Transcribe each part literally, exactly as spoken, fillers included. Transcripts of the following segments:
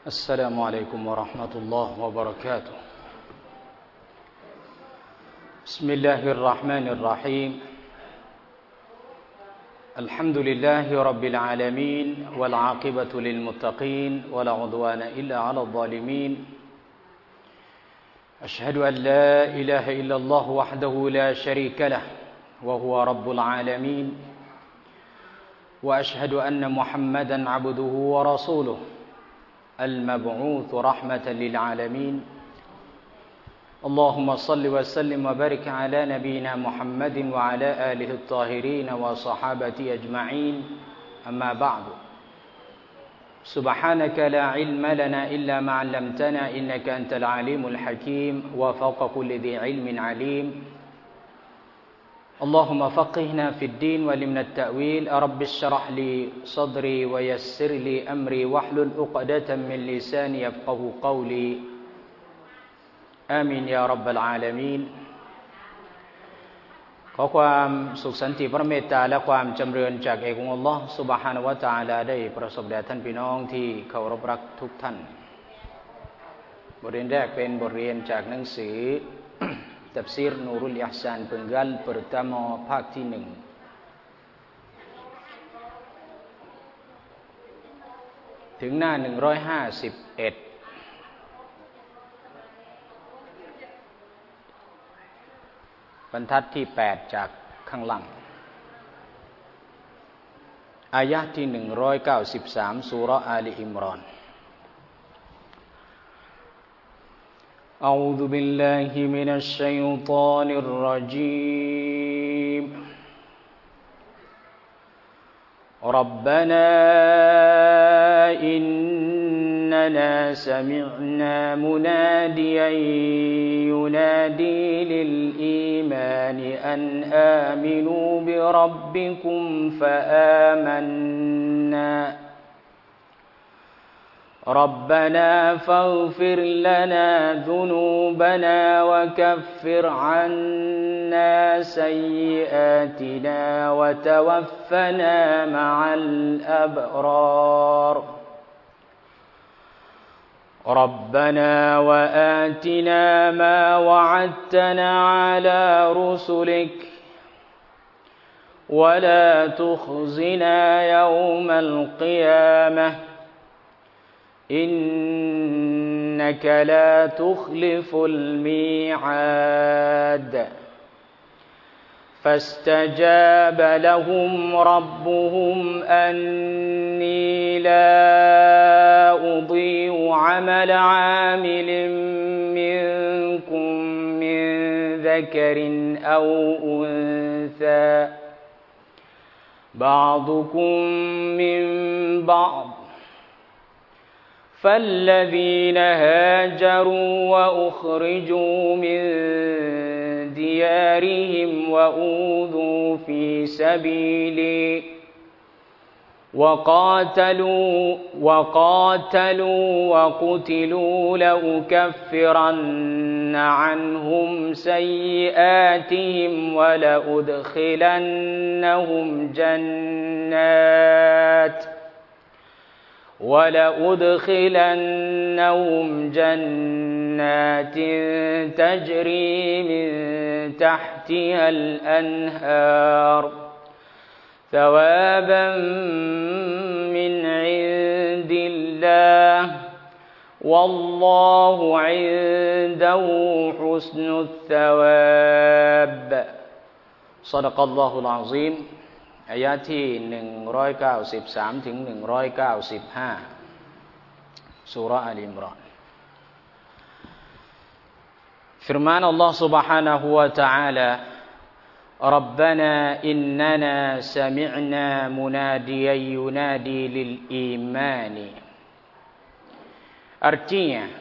السلام عليكم ورحمة الله وبركاته بسم الله الرحمن الرحيم الحمد لله رب العالمين والعاقبة للمتقين ولا عدوان إلا على الظالمين أشهد أن لا إله إلا الله وحده لا شريك له وهو رب العالمين وأشهد أن محمدا عبده ورسوله المبعوث رحمة للعالمين اللهم صل وسلم وبارك على نبينا محمد وعلى آله الطاهرين وصحابته أجمعين أما بعد سبحانك لا علم لنا إلا ما علمتنا إنك أنت العليم الحكيم وفوق كل ذي علم عليم اللهم فقهنا في الدين وعلمنا التأويل رب اشرح لي صدري ويسر لي أمري واحلل عقدة من لساني يفقهوا قولي آمين يا رب العالمين ขอความสุขสันติพระเมตตาและความจำเริญจากเอกองค์อัลลอฮ์ซุบฮานะฮูวะตะอาลาได้ประสบแด่ท่านพี่น้องที่เคารพรักทุกท่านบทเรียนแรกเป็นบทเรียนจากหนังสือ Tafsir Nurul Ihsan penggal pertama ภาคที่หนึ่งถึงหน้าหนึ่งร้อยห้าสิบเอ็ดบรรทัดที่แปดจากข้างหลังอายะห์ที่หนึ่งร้อยเก้าสิบสามซูเราะห์อาลีอิมรอนأعوذ بالله من الشيطان الرجيم ربنا إننا سمعنا مناديا ينادي للإيمان أن آمنوا بربكم فآمنا ربنا فاغفر لنا ذنوبنا وكفر عنا سيئاتنا وتوفنا مع الأبرار ربنا وآتنا ما وعدتنا على رسلك ولا تخزنا يوم القيامة إنك لا تخلف الميعاد فاستجاب لهم ربهم أني لا أضيع عمل عامل منكم من ذكر أو أنثى بعضكم من بعض فالذين هاجروا وأخرجوا من ديارهم وأوذوا في سبيلي وقاتلوا وقاتلوا وقتلوا لأكفرن عنهم سيئاتهم ولأدخلنهم جنات ولأدخلنهم جنات تجري من تحتها الأنهار ثوابا من عند الله والله عنده حسن الثواب صدق الله العظيمอายะห์ที่หนึ่งร้อยเก้าสิบสามถึงหนึ่งร้อยเก้าสิบห้าซูเราะห์อาลอิมรอน Firman Allah Subhanahu wa taala Rabbana innana sami'na munadiyan yunadi lil imani Artinya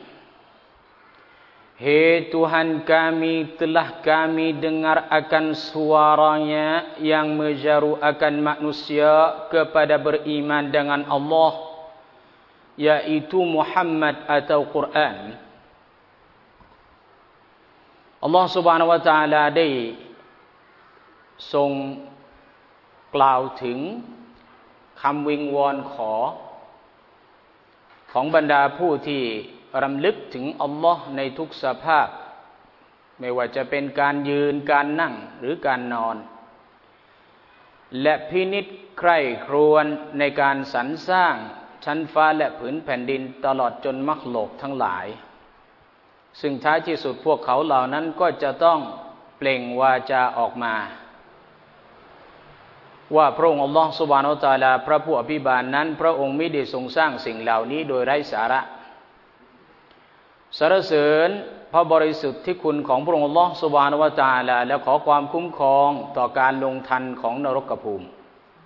Hei Tuhan kami, telah kami dengar akan suaranya yang menyeru akan manusia kepada beriman dengan Allah, yaitu Muhammad atau Quran. Allah Subhanahu wa taala ได้ทรงกล่าวถึงคำวิงวอนขอของบรรดาผู้ที่รำลึกถึงอัลลอฮ์ในทุกสภาพไม่ว่าจะเป็นการยืนการนั่งหรือการนอนและพินิจใคร่ครวญในการสรรสร้างชั้นฟ้าและผืนแผ่นดินตลอดจนมักโลกทั้งหลายซึ่งท้ายที่สุดพวกเขาเหล่านั้นก็จะต้องเปล่งวาจาออกมาว่าพระองค์อัลลอฮฺซุบฮานะฮูวะตะอาลาพระผู้อภิบาลนั้นพระองค์ไม่ได้ทรงสร้างสิ่งเหล่านี้โดยไร้สาระสรรเสริญพระบริสุทธิ์ที่คุณของพระองค์อัลลอฮฺซุบฮานะฮูวะตะอาลาและขอความคุ้มครองต่อการลงทันของนรกภูมิ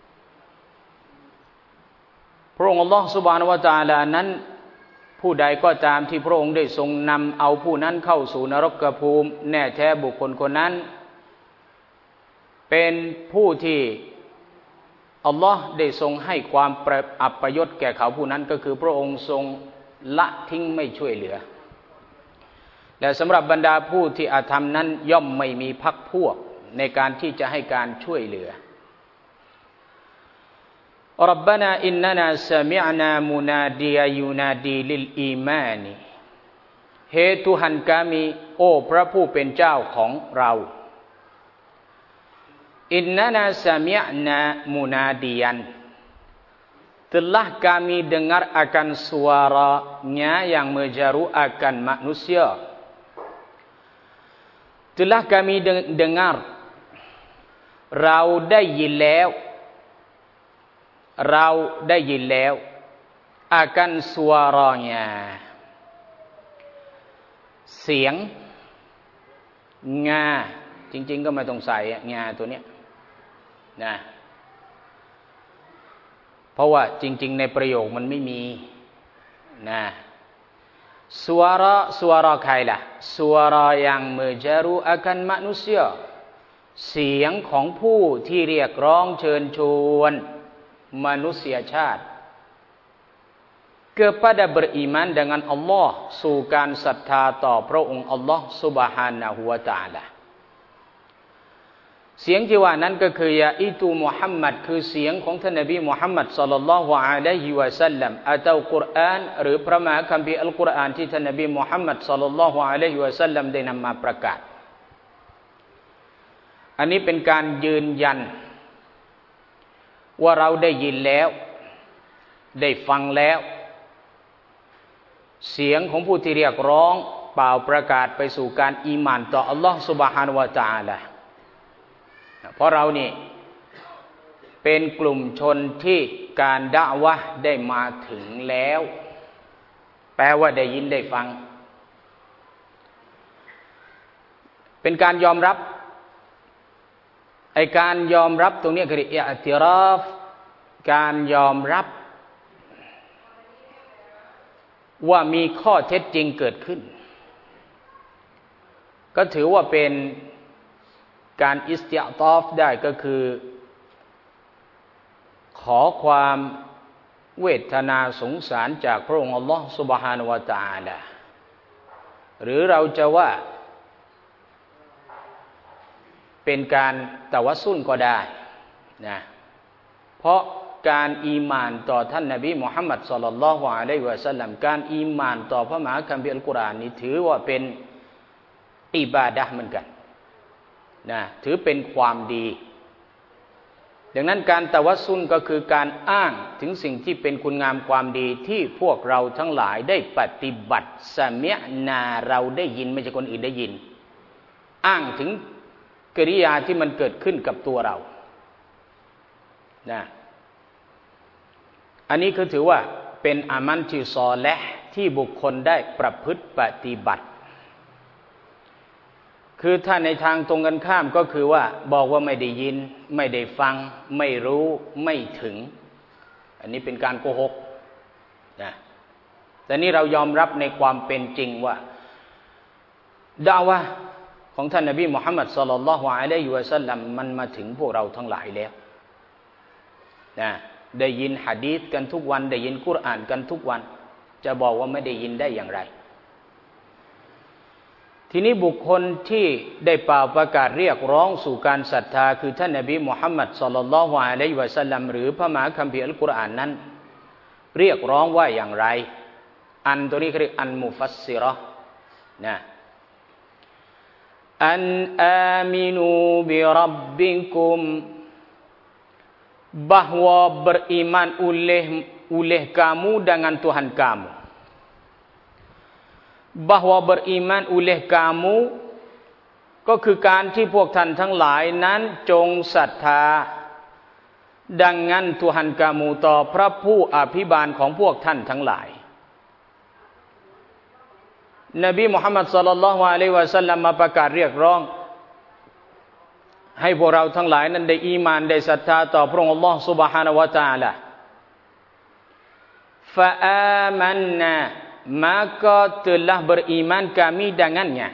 พระองค์อัลลอฮฺซุบฮานะฮูวะตะอาลานั้นผู้ใดก็ตามที่พระองค์ได้ทรงนำเอาผู้นั้นเข้าสู่นรกภูมิแน่แท้บุคคลคนนั้นเป็นผู้ที่อัลลอฮ์ได้ทรงให้ความอัปยศแก่เขาผู้นั้นก็คือพระองค์ทรงละทิ้งไม่ช่วยเหลือและสำหรับบรรดาผู้ที่อาธรรมนั้นย่อมไม่มีพรรคพวกในการที่จะให้การช่วยเหลือรับบานาอินนานาซะมิอนามุนาดียยูนาดีลิลอีมานีเฮตุหันกามีโอ้พระผู้เป็นเจ้าของเราอินนานาซะมิอนามุนาดียัน telah kami dengar akan suaranya yang menyeru akan manusia telah kami dengar เราได้ยินแล้วเราได้ยินแล้ว akan suaranya เสียงงาจริงๆก็ไม่ต้องใส่งาตัวเนี้ยนะเพราะว่าจริงๆในประโยคมันไม่มีนะ suara suara ใครล่ะ suara yang menyeru akan manusia เสียงของผู้ที่เรียกร้องเชิญชวนมนุษยชาติ kepada beriman dengan Allah สู่การศรัทธาต่อพระองค์อัลลอฮ์ Subhanahu wa Ta'ala เสียงที่ว่านั้นก็คือยาอิตูมุฮัมมัดคือเสียงของท่านนบีมุฮัมมัดศ็อลลัลลอฮุอะลัยฮิวะซัลลัมอัตกุรอานหรือพระมหาคัมภีร์อัลกุรอานที่ท่านนบีมุฮัมมัดศ็อลลัลลอฮุอะลัยฮิวะซัลลัมได้นำมาประกาศอันนี้เป็นการยืนยันว่าเราได้ยินแล้วได้ฟังแล้วเสียงของผู้ที่เรียกร้องเป่าประกาศไปสู่การอีหม่านต่ออัลลอฮฺซุบฮานะฮูวะตะอาลาเพราะเรานี่เป็นกลุ่มชนที่การดะอ์วะห์ได้มาถึงแล้วแปลว่าได้ยินได้ฟังเป็นการยอมรับไอการยอมรับตรงนี้คืออิอติราฟการยอมรับว่ามีข้อเท็จจริงเกิดขึ้นก็ถือว่าเป็นการอิสติอฏอฟได้ก็คือขอความเวทนาสงสารจากพระองค์อัลลอฮฺซุบฮานะฮูวะตะอาลาหรือเราจะว่าเป็นการตะวัสซุลก็ได้นะเพราะการอีหม่านต่อท่านนบีมุฮัมมัดศ็อลลัลลอฮุอะลัยฮิวะซัลลัมการอีหม่านต่อพระมหาคัมภีร์อัลกุรอานนี้ถือว่าเป็นอิบาดะห์เหมือนกันนะถือเป็นความดีดังนั้นการตะวัสซุลก็คือการอ้างถึงสิ่งที่เป็นคุณงามความดีที่พวกเราทั้งหลายได้ปฏิบัติซะมิอนาเราได้ยินไม่ใช่คนอื่นได้ยินอ้างถึงกิริยาที่มันเกิดขึ้นกับตัวเรานะอันนี้คือถือว่าเป็นอามัลที่ซอลิฮ์ที่บุคคลได้ประพฤติปฏิบัติคือถ้าในทางตรงกันข้ามก็คือว่าบอกว่าไม่ได้ยินไม่ได้ฟังไม่รู้ไม่ถึงอันนี้เป็นการโกหกนะแต่นี่เรายอมรับในความเป็นจริงว่าดะอ์วะห์ของท่านนบีมุฮัมมัดศ็อลลัลลอฮุอะลัยฮิวะซัลลัมมันมาถึงพวกเราทั้งหลายแล้วนะได้ยินหะดีษกันทุกวันได้ยินกุรอานกันทุกวันจะบอกว่าไม่ได้ยินได้อย่างไรทีนี้บุคคลที่ได้เป่าประกาศเรียกร้องสู่การศรัทธาคือท่านนบีมุฮัมมัดศ็อลลัลลอฮุอะลัยฮิวะซัลลัมหรือพระมหาคัมภีร์อัลกุรอานนั้นเรียกร้องว่าอย่างไรอันตัวนี้เรียกอันมุฟัสซิเราะห์นะอันอามินูบิรับบิกุมbahwa beriman oleh oleh kamu dengan Tuhan kamu bahwa beriman oleh kamuก็คือการที่พวกท่านทั้งหลายนั้นจงศรัทธาดังนั้นTuhan kamuต่อพระผู้อภิบาลของพวกท่านทั้งหลายนบีมุฮัมมัดศ็อลลัลลอฮุอะลัยฮิวะซัลลัมมาประกาศเรียกร้องให้พวกเราทั้งหลายนั้นได้อีมานได้ศรัทธาต่อพระองค์อัลลอฮฺ سبحانه และ تعالى فآمنا maka telah beriman kami dengannya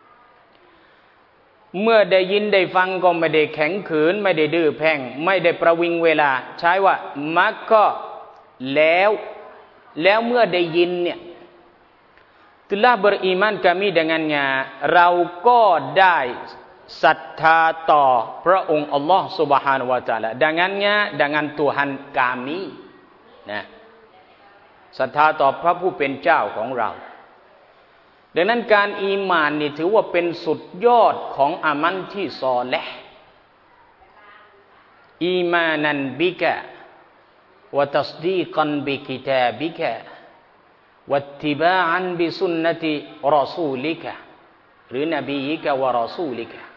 เมื่อได้ยินได้ฟังก็ไม่ได้แข็งขืนไม่ได้ดื้อแพ่งไม่ได้ประวิงเวลาใช้ว่ามักก็แล้วแล้วเมื่อได้ยินเนี่ยtelah beriman kami dengannyaเราก็ได้ศรัทธาต่อพระองค์อัลลอฮฺ سبحانه และ تعالى dengannya dengan Tuhan kami นะศรัทธาต่อพระผู้เป็นเจ้าของเราดังนั้นการอีหม่านนี่ถือว่าเป็นสุดยอดของอามัลที่ซอเลห์อีมานันบิกะวะตัศดีกันบิกิตาบิกะวัตติบาอันบิสุนนติรอซูลิกะหรือนบียิกะวะรอซูลิกะ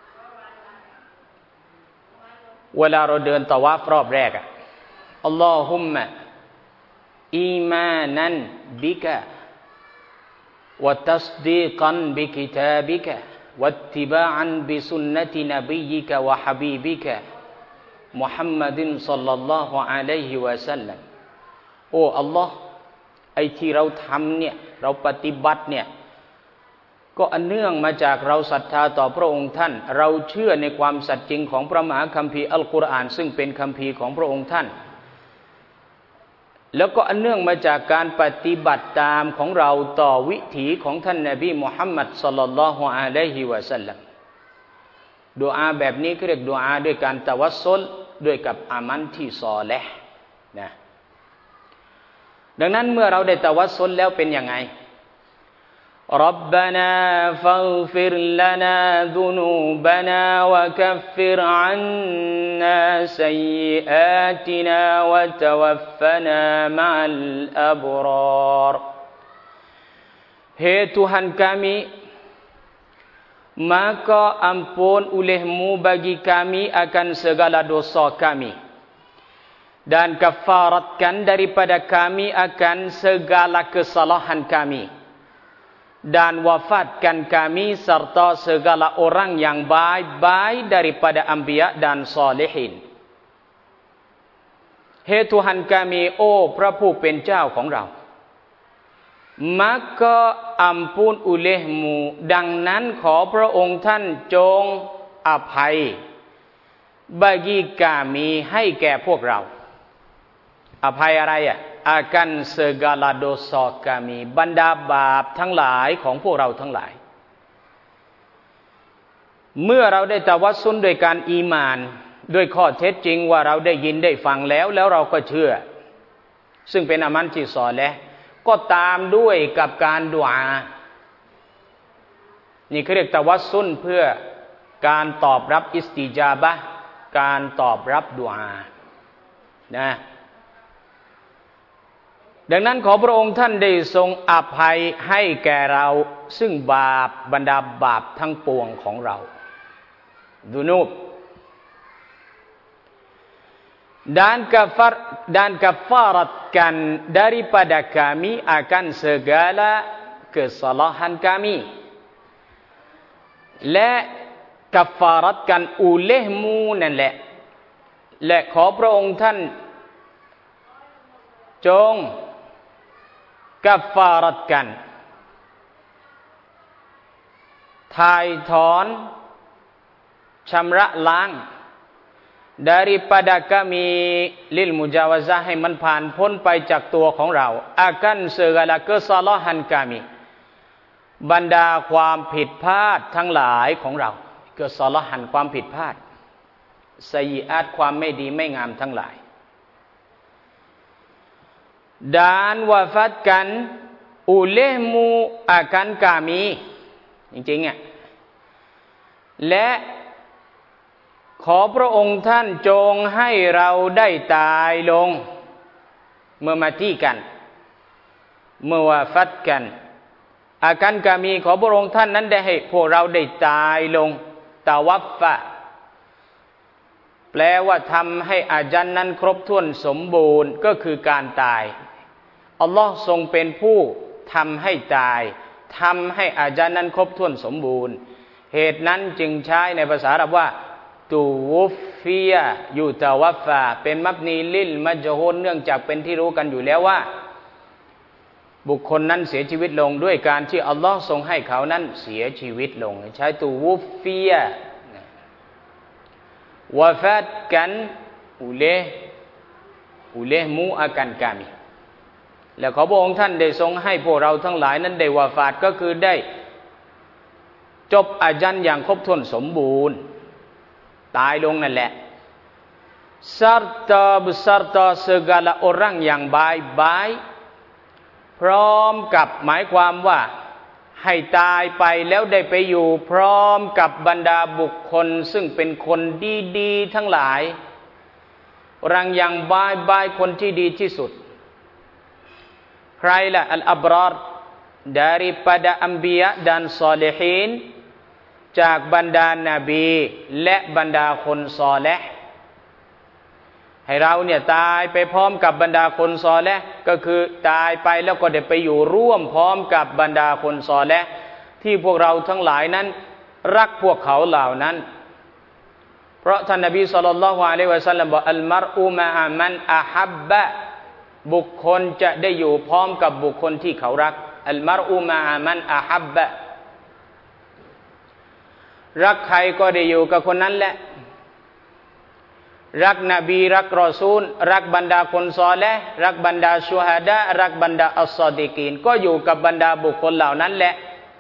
เวลาเราเดินตะวาฟรอบแรกอะอัลลอฮุมมะอีมานันบิกะวะตัศดีกันบิกิตาบิกะวัตติบาอันบิสุนนตินบียิกะวะฮะบีบิกะมุฮัมมัดศ็อลลัลลอฮุอะลัยฮิวะซัลลัมโอ้อัลลอฮ์ไอ้ที่เราทำเนี่ยเราปฏิบัติเนี่ยก็อันเนื่องมาจากเราศรัทธาต่อพระองค์ท่านเราเชื่อในความสัตย์จริงของพระมหาคัมภีร์อัลกุรอานซึ่งเป็นคัมภีร์ของพระองค์ท่านแล้วก็อันเนื่องมาจากการปฏิบัติตามของเราต่อวิถีของท่านนบีมุฮัมมัดศ็อลลัลลอฮุอะลัยฮิวะซัลลัมดุอาแบบนี้เรียกดุอาด้วยการตะวัสซุลด้วยกับอามันที่ซอเลห์นะดังนั้นเมื่อเราได้ตะวัสซุลแล้วเป็นยังไงربنا فاغفر لنا ذنوبنا وكفر عنا سيئاتنا وتوفنا مع الأبرار Hai Tuhan kami maka ampun oleh-Mu bagi kami akan segala dosa kami dan kafaratkan daripada kami akan segala kesalahan kami dan wafatkan kami serta segala orang yang baik-baik daripada anbiya dan salihin. Hai Tuhan kami, oh พระผู้เป็นเจ้าของเรา maka ampun oleh-Mu ดังนั้นขอพระองค์ท่านจงอภัย bagi kami ให้แก่พวกเราอภัยอะไรอ่ะakan segala dosa kami บรรดาบาปทั้งหลายของพวกเราทั้งหลายเมื่อเราได้ตะวัสซุลด้วยการอีมานด้วยข้อเท็จจริงว่าเราได้ยินได้ฟังแล้วแล้วเราก็เชื่อซึ่งเป็นอามันที่ซอเลห์ก็ตามด้วยกับการดุอานี่เขาเรียกตะวัสซุลเพื่อการตอบรับอิสติญาบะห์การตอบรับดุอานะดังนั้นขอพระองค์ท่านได้ทรงอภัยให้แก่เราซึ่งบาปบรรดาบาปทั้งปวงของเราดุนูบ dan kafar dan kafaratkan daripada kami akan segala kesalahan kami และกัฟฟารัตกันอุเลห์มูนั่นแหละและขอพระองค์ท่านจงกัฟฟารัตกันถ่ายถอนชำระล้าง daripada kami lil mujawazah ให้มันผ่านพ้นไปจากตัวของเรา akan segala kesalahan kami บรรดาความผิดพลาดทั้งหลายของเราkesalahan ความผิดพลาดsayyi'at ความไม่ดีไม่งามทั้งหลาย dan wafatkan อุเลมูอากันกามีจริงๆอ่ะและขอพระองค์ท่านจงให้เราได้ตายลงเมื่อมาที่กันเมื่อวาฟัดกันอากันกามีขอพระองค์ท่านนั้นได้ให้พวกเราได้ตายลงตาวัฟฟะแปลว่าทำให้อาญันนั้นครบถ้วนสมบูรณ์ก็คือการตายอัลลอฮ์ทรงเป็นผู้ทำให้ตายทำให้อาญันนั้นครบถ้วนสมบูรณ์เหตุนั้นจึงใช้ในภาษาอาหรับว่าตูวุฟฟียะยูตาวัฟฟะเป็นมับนีลิลมัจฮูลเนื่องจากเป็นที่รู้กันอยู่แล้วว่าบุคคลนั้นเสียชีวิตลงด้วยการที่อัลลอฮ์ทรงให้เขานั้นเสียชีวิตลงใช้ตูวุฟฟียะวะฟาดกันอุเลอุเลมูอากันกามีแล้วขอพระองค์ท่านได้ทรงให้พวกเราทั้งหลายนั้นได้วาฟาตก็คือได้จบอาญันอย่างครบถ้วนสมบูรณ์ตายลงนั่นแหละ serta beserta segala orang yang baik-baik พร้อมกับหมายความว่าให้ตายไปแล้วได้ไปอยู่พร้อมกับบรรดาบุคคลซึ่งเป็นคนดีๆทั้งหลายรังยังบายบายคนที่ดีที่สุดใครล่ะอัลอับรอร daripada anbiya dan salihin จากบรรดานาบีและบรรดาคนซอลิห์ให้เราเนี่ยตายไปพร้อมกับบรรดาคนซอลิห์ก็คือตายไปแล้วก็ได้ไปอยู่ร่วมพร้อมกับบรรดาคนซอลิห์ที่พวกเราทั้งหลายนั้นรักพวกเขาเหล่านั้นเพราะท่านนบีศ็อลลัลลอฮุอะลัยฮิวะซัลลัมบอกอัลมัรอูมะอะมันอะฮับบะบุคคลจะได้อยู่พร้อมกับบุคคลที่เขารักอัลมัรอูมะอะมันอะฮับบะรักใครก็ได้อยู่กับคนนั้นแหละรักนบีรักรอซูลรักบรรดาคนซอลิห์รักบรรดาชูฮาดะห์รักบรรดาอัศศอดีกีนก็อยู่กับบรรดาบุคคลเหล่านั้นแหละ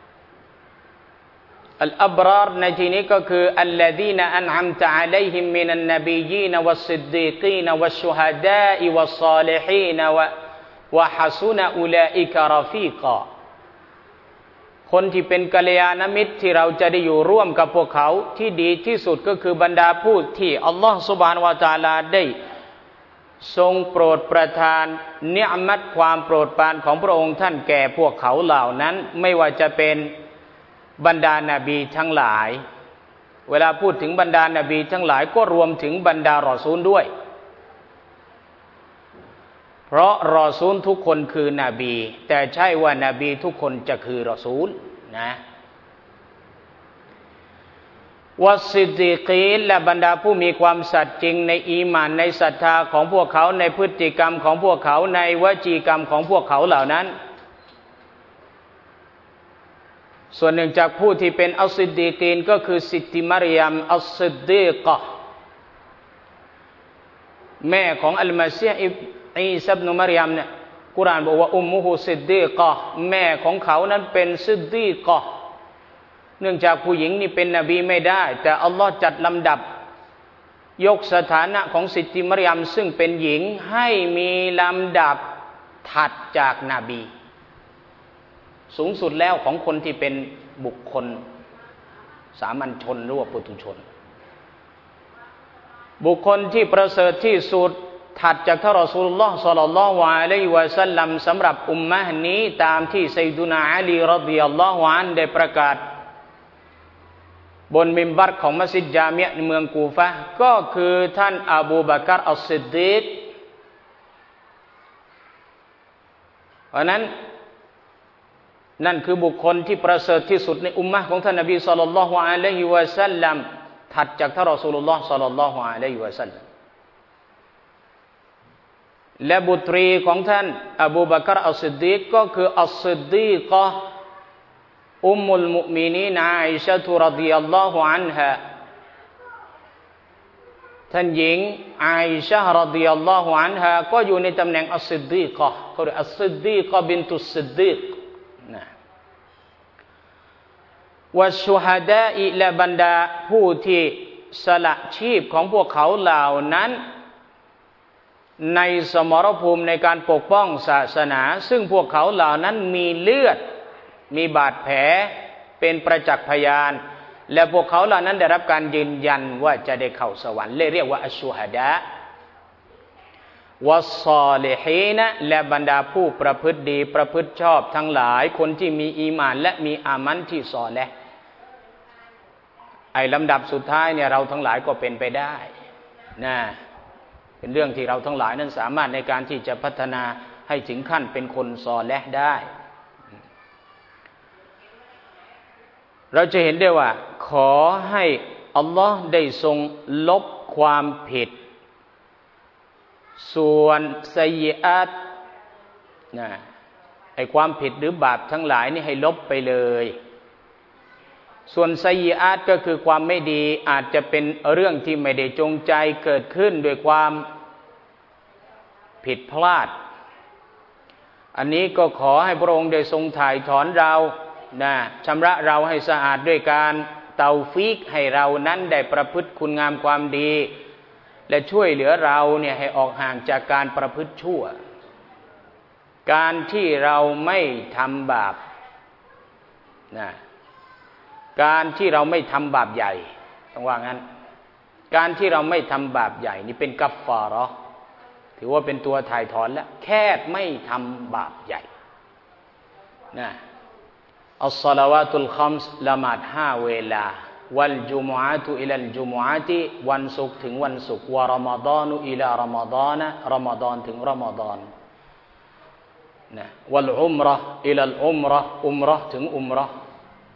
อัลอับรารในที่นี้ก็คืออัลลซีนอันอัมตะอะลัยฮิมมินันนบียีนวัสซิดดีกีนวัชชูฮาดาอิวัสศอลิฮีนวะวะฮะซุนะอุลาอิกะรอฟีกะคนที่เป็นกัลยาณมิตรที่เราจะได้อยู่ร่วมกับพวกเขาที่ดีที่สุดก็คือบรรดาผู้ที่อัลลอฮฺซุบฮานะฮูวะตะอาลาได้ทรงโปรดประทานเนือมัดความโปรดปรานของพระองค์ท่านแก่พวกเขาเหล่านั้นไม่ว่าจะเป็นบรรดานาบีทั้งหลายเวลาพูดถึงบรรดานาบีทั้งหลายก็รวมถึงบรรดารอซูลด้วยเพราะรอซูลทุกคนคือนบีแต่ใช่ว่านบีทุกคนจะคือรอซูลนะวัสซิดดีกีนและบรรดาผู้มีความสัตย์จริงในอีหม่านในศรัทธาของพวกเขาในพฤติกรรมของพวกเขาในวจีกรรมของพวกเขาเหล่านั้นส่วนหนึ่งจากผู้ที่เป็นอัสซิดดีกีนก็คือสิทธิมารยมอัสซิดดีกะห์แม่ของอัลมาซีฮ์อีซาอิบนุมารยมเนี่ยกุรอานบอกว่าอุมมุฮุซิดดีกะห์แม่ของเขานั้นเป็นซิดดีกะห์เนื่องจากผู้หญิงนี่เป็นนบีไม่ได้แต่อัลลอฮ์จัดลำดับยกสถานะของสิทธิมารยมซึ่งเป็นหญิงให้มีลำดับถัดจากนบีสูงสุดแล้วของคนที่เป็นบุคคลสามัญชนหรือว่าปุถุชนบุคคลที่ประเสริฐที่สุดถัดจากท่านรอซูลุลลอฮ์ศ็อลลัลลอฮุอะลัยฮิวะซัลลัมสำหรับอุมมะห์นี้ตามที่ซัยยิดุนาอาลีรอฎิยัลลอฮุอันฮุได้ประกาศบนมิมบัรของมัสยิดญามิอะห์ในเมืองกูฟะห์ก็คือท่านอบูบักรอัสซิดดีกเพราะนั้นนั่นคือบุคคลที่ประเสริฐที่สุดในอุมมะห์ของท่านนบีศ็อลลัลลอฮุอะลัยฮิวะซัลลัมถัดจากท่านรอซูลุลลอฮ์ศ็อลลัลลอฮุอะลัยฮิวะซัลลัมและบุตรีของท่านอบูบักรอัสซิดดีกก็คืออัสซิดดีกะห์อุมมุลมุอ์มินีนอาอิชะฮ์รอฎิยัลลอฮุอันฮาท่านหญิงอาอิชะฮ์รอฎิยัลลอฮุอันฮาก็อยู่ในตำแหน่งอัสซิดดีกะห์ก็คืออัสซิดดีกะห์บินตุสซิดดีกนะวัชชุฮะดาอิและบรรดาผู้ที่สละชีพของพวกเขาเหล่านั้นในสมรภูมิในการปกป้องศาสนาซึ่งพวกเขาเหล่านั้นมีเลือดมีบาดแผลเป็นประจักษ์พยานและพวกเขาเหล่านั้นได้รับการยืนยันว่าจะได้เข้าสวรรค์เรียกว่าอัชชูฮะดะวัสซอลิฮีนและบรรดาผู้ประพฤติดีประพฤติชอบทั้งหลายคนที่มีอีหม่านและมีอามันที่ซอลิฮ์ไอ้ลำดับสุดท้ายเนี่ยเราทั้งหลายก็เป็นไปได้นะเป็นเรื่องที่เราทั้งหลายนั้นสามารถในการที่จะพัฒนาให้ถึงขั้นเป็นคนซอลิฮ์ได้เราจะเห็นได้ว่าขอให้อัลลอฮ์ได้ทรงลบความผิดส่วนไซยิอาตนะไอ้ความผิดหรือบาปทั้งหลายนี่ให้ลบไปเลยส่วนไซยิอาตก็คือความไม่ดีอาจจะเป็นเรื่องที่ไม่ได้จงใจเกิดขึ้นด้วยความผิดพลาดอันนี้ก็ขอให้พระองค์ได้ทรงถ่ายถอนเรานะชำระเราให้สะอาดด้วยการเตาฟีกให้เรานั้นได้ประพฤติคุณงามความดีและช่วยเหลือเราเนี่ยให้ออกห่างจากการประพฤติชั่วการที่เราไม่ทำบาปนะการที่เราไม่ทำบาปใหญ่ต้องว่างั้นการที่เราไม่ทำบาปใหญ่นี่เป็นกัฟฟาเราะห์ถือว่าเป็นตัวถ่ายถอนแล้วแค่ไม่ทำบาปใหญ่นะอัสศอลาวาตุลคัมส์ละหมาดห้าเวลาวัลจุมุอะตุอิลัลจุมุอะติวันศุกร์ถึงวันศุกร์วะรอมฎอนุอิลารอมฎอนรอมฎอนถึงรอมฎอนนะวัลอุมเราะห์อิลัลอุมเราะห์อุมเราะห์ถึงอุมเราะห์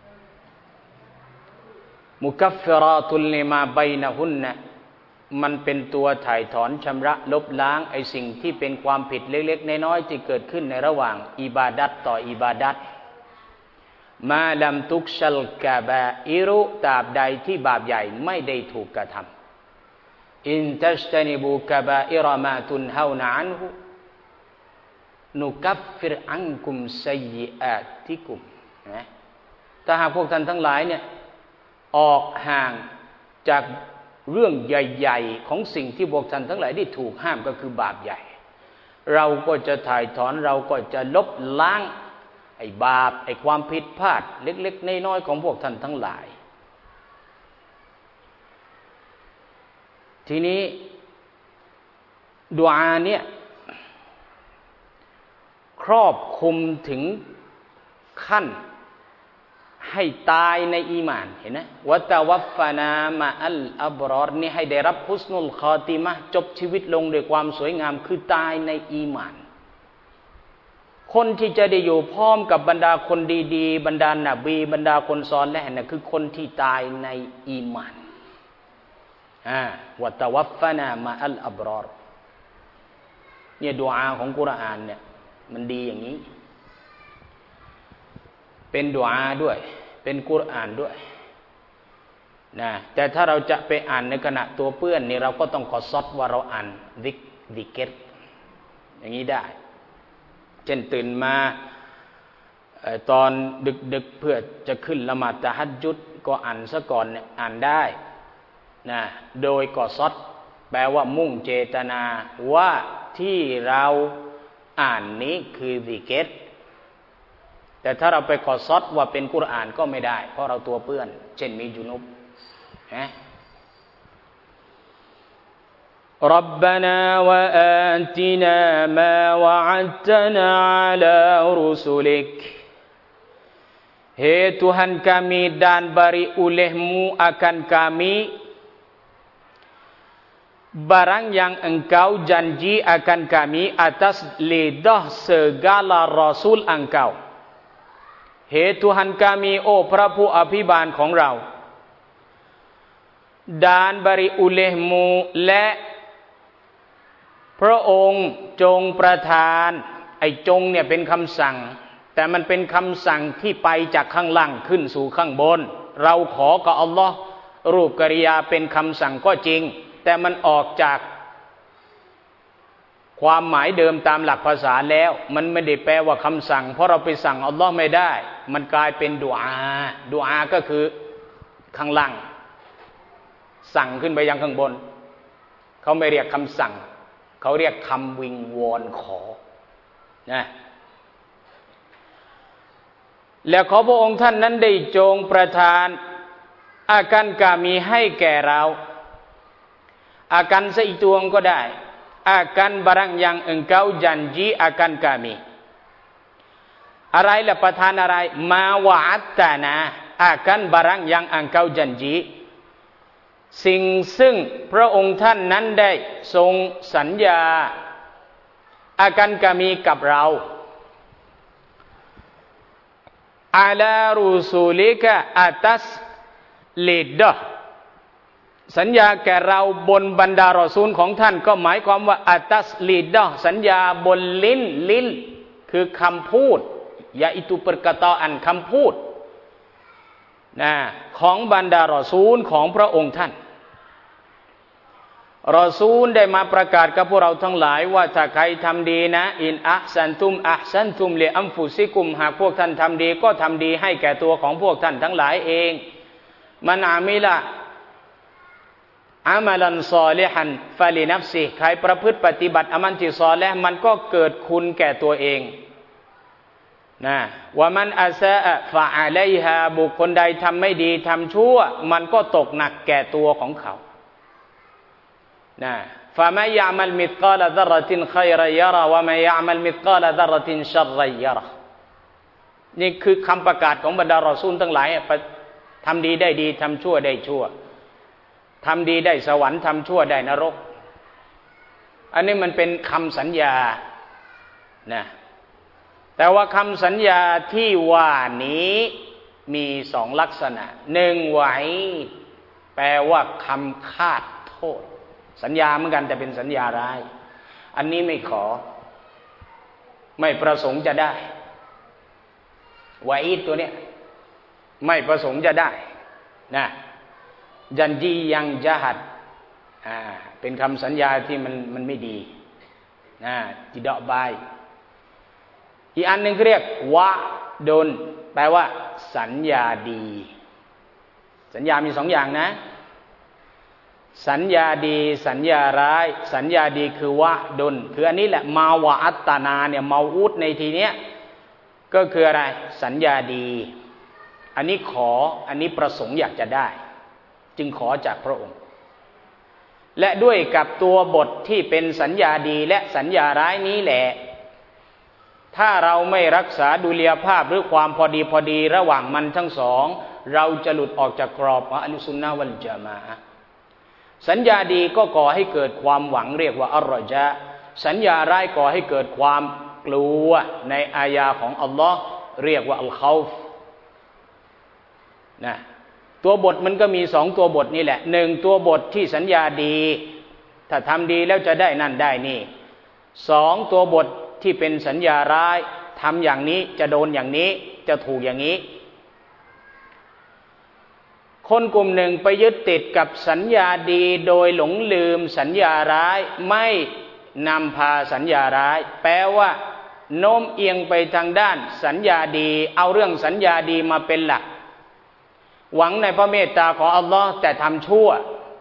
มุกัฟฟิราตุลลิมาบัยนะฮุนนะมันเป็นตัวถ่ายถอนชำระลบล้างไอ้สิ่งที่เป็นความผิดเล็กๆน้อยๆที่เกิดขึ้นในระหว่างอิบาดัตต่ออิบาดัตมาลัมตุกชัลกะบาอิรุตราบใดที่บาปใหญ่ไม่ได้ถูกกระทำอินตัชตะนิบูกะบาอิรมาตุนฮาวนะอันฮุนุกัฟฟิรอันกุมซัยยิอาติกุมนะถ้าหากพวกท่านทั้งหลายเนี่ยออกห่างจากเรื่องใหญ่ๆของสิ่งที่พวกท่านทั้งหลายได้ถูกห้ามก็คือบาปใหญ่เราก็จะถ่ายถอนเราก็จะลบล้างไอ้บาปไอ้ความผิดพลาดเล็กๆน้อยๆของพวกท่านทั้งหลายทีนี้ดุอาเนี่ยครอบคลุมถึงขั้นให้ตายในอีหม่านเห็นไหมวะตะวัฟฟานามะอัลอับรอรนี่ให้ได้รับฮุสนุลคอติมะห์จบชีวิตลงด้วยความสวยงามคือตายในอีหม่านคนที่จะได้อยู่พร้อมกับบรรดาคนดีๆบรรดานบีบรรดาคนซอลิห์น่ะคือคนที่ตายในอีหม่านอ่าวะตะวัฟฟานามะอัลอับรอรเนี่ยดุอาของกุรอานเนี่ยมันดีอย่างนี้เป็นดุอาด้วยเป็นกุรอานด้วยนะแต่ถ้าเราจะไปอ่านในขณะตัวเปื้อนนี่เราก็ต้องขอซอดว่าเราอ่านดิกดิเกตอย่างนี้ได้เช่นตื่นมาตอนดึกๆเพื่อจะขึ้นละหมาดตะฮัจญุดก็อ่านซะก่อนเนี่ยอ่านได้นะโดยกอซอดแปลว่ามุ่งเจตนาว่าที่เราอ่านนี้คือดิเกตแต่ถ้าเราไปกอซอดว่าเป็นกุรอานก็ไม่ได้เพราะเราตัวเปื้อนเช่นมีจุนุบนะربنا وآتنا ما وعدتنا على رسلك Hei Tuhan kami dan beri oleh-Mu akan kami barang yang Engkau janji akan kami atas lidah segala Rasul Engkau Hei Tuhan kami oh พระผู้อภิบาลของเราdan beri oleh-Mu และพระองค์จงประทานไอ้จงเนี่ยเป็นคำสั่งแต่มันเป็นคำสั่งที่ไปจากข้างล่างขึ้นสู่ข้างบนเราขอกับอัลลอฮ์รูปกริยาเป็นคำสั่งก็จริงแต่มันออกจากความหมายเดิมตามหลักภาษาแล้วมันไม่ได้แปลว่าคำสั่งเพราะเราไปสั่งอัลลอฮ์ไม่ได้มันกลายเป็นดุอาดุอาก็คือข้างล่างสั่งขึ้นไปยังข้างบนเขาไม่เรียกคำสั่งเขาเรียกคำวิงวอนขอนะแล้วขอพระองค์ท่านนั้นได้จงประทานอาการกามีให้แก่เราอาการseituangก็ได้akan barang yang engkau janji akan kamiอะไรล่ะประทานอะไรมาวะอัตตานะakan barang yang engkau janji สิ่งซึ่งพระองค์ท่านนั้นได้ทรงสัญญา akan kami กับเราอาลารูซูลิกะอาตัสลิดะสัญญาแก่เราบนบรรดารอซูลของท่านก็หมายความว่าอาตัสลิดะสัญญาบนลิ้นลิ้นคือคำพูดยาอิตุปรกตาอันคำพูดนะของบรรดารอซูลของพระองค์ท่านรอซูลได้มาประกาศกับพวกเราทั้งหลายว่าถ้าใครทำดีนะอินอัซันตุมอัซันตุมลิอัมฟุซิกุมหากพวกท่านทำดีก็ทำดีให้แก่ตัวของพวกท่านทั้งหลายเองมันอามิละอามัลันซอลิฮันฟาลินัฟซิใครประพฤติปฏิบัติอามันที่ซอลิฮ์มันก็เกิดคุณแก่ตัวเองนะว่ามันอาซาฟะอะลัยฮาบุคคลใดทำไม่ดีทำชั่วมันก็ตกหนักแก่ตัวของเขานะฟะมัยยะมัลมิษกาลอะซัรรตินค็อยรัยยะราวะมัยยะมัลมิษกาลอะซัรรตินชัรรัยยะรนี่คือคำประกาศของบรรดารอซูลทั้งหลายทำดีได้ดีทำชั่วได้ชั่วทำดีได้สวรรค์ทำชั่วได้นรกอันนี้มันเป็นคำสัญญานะแต่ว่าคำสัญญาที่ว่านี้มีสองลักษณะหนึ่งไว้แปลว่าคำคาดโทษสัญญาเหมือนกันแต่เป็นสัญญาร้ายอันนี้ไม่ขอไม่ประสงค์จะได้ไว้ตัวเนี้ยไม่ประสงค์จะได้นะยันจียังจหัดอ่าเป็นคำสัญญาที่มันมันไม่ดีนะจิดอกบายอีกอันหนึ่งเรียกวะดนแปลว่าสัญญาดีสัญญามีสองอย่างนะสัญญาดีสัญญาร้ายสัญญาดีคือวะดนคืออันนี้แหละมาวะอัตตานาเนี่ยเมาอุดในทีเนี้ยก็คืออะไรสัญญาดีอันนี้ขออันนี้ประสงค์อยากจะได้จึงขอจากพระองค์และด้วยกับตัวบทที่เป็นสัญญาดีและสัญญาร้ายนี้แหละถ้าเราไม่รักษาดุลยภาพหรือความพอดีพอดีระหว่างมันทั้งสองเราจะหลุดออกจากกรอบอะห์ลุซุนนะฮ์วัลญะมาอะห์สัญญาดีก็ก่อให้เกิดความหวังเรียกว่าอัรรอญะสัญญาร้ายก่อให้เกิดความกลัวในอายาของอัลลอฮ์เรียกว่าอัลคอฟนะตัวบทมันก็มีสองตัวบทนี่แหละหนึ่งตัวบทที่สัญญาดีถ้าทำดีแล้วจะได้นั่นได้นี่สองตัวบทที่เป็นสัญญาร้ายทำอย่างนี้จะโดนอย่างนี้จะถูกอย่างนี้คนกลุ่มหนึ่งไปยึดติดกับสัญญาดีโดยหลงลืมสัญญาร้ายไม่นำพาสัญญาร้ายแปลว่าโน้มเอียงไปทางด้านสัญญาดีเอาเรื่องสัญญาดีมาเป็นหลักหวังในพระเมตตาของอัลลอฮ์แต่ทำชั่ว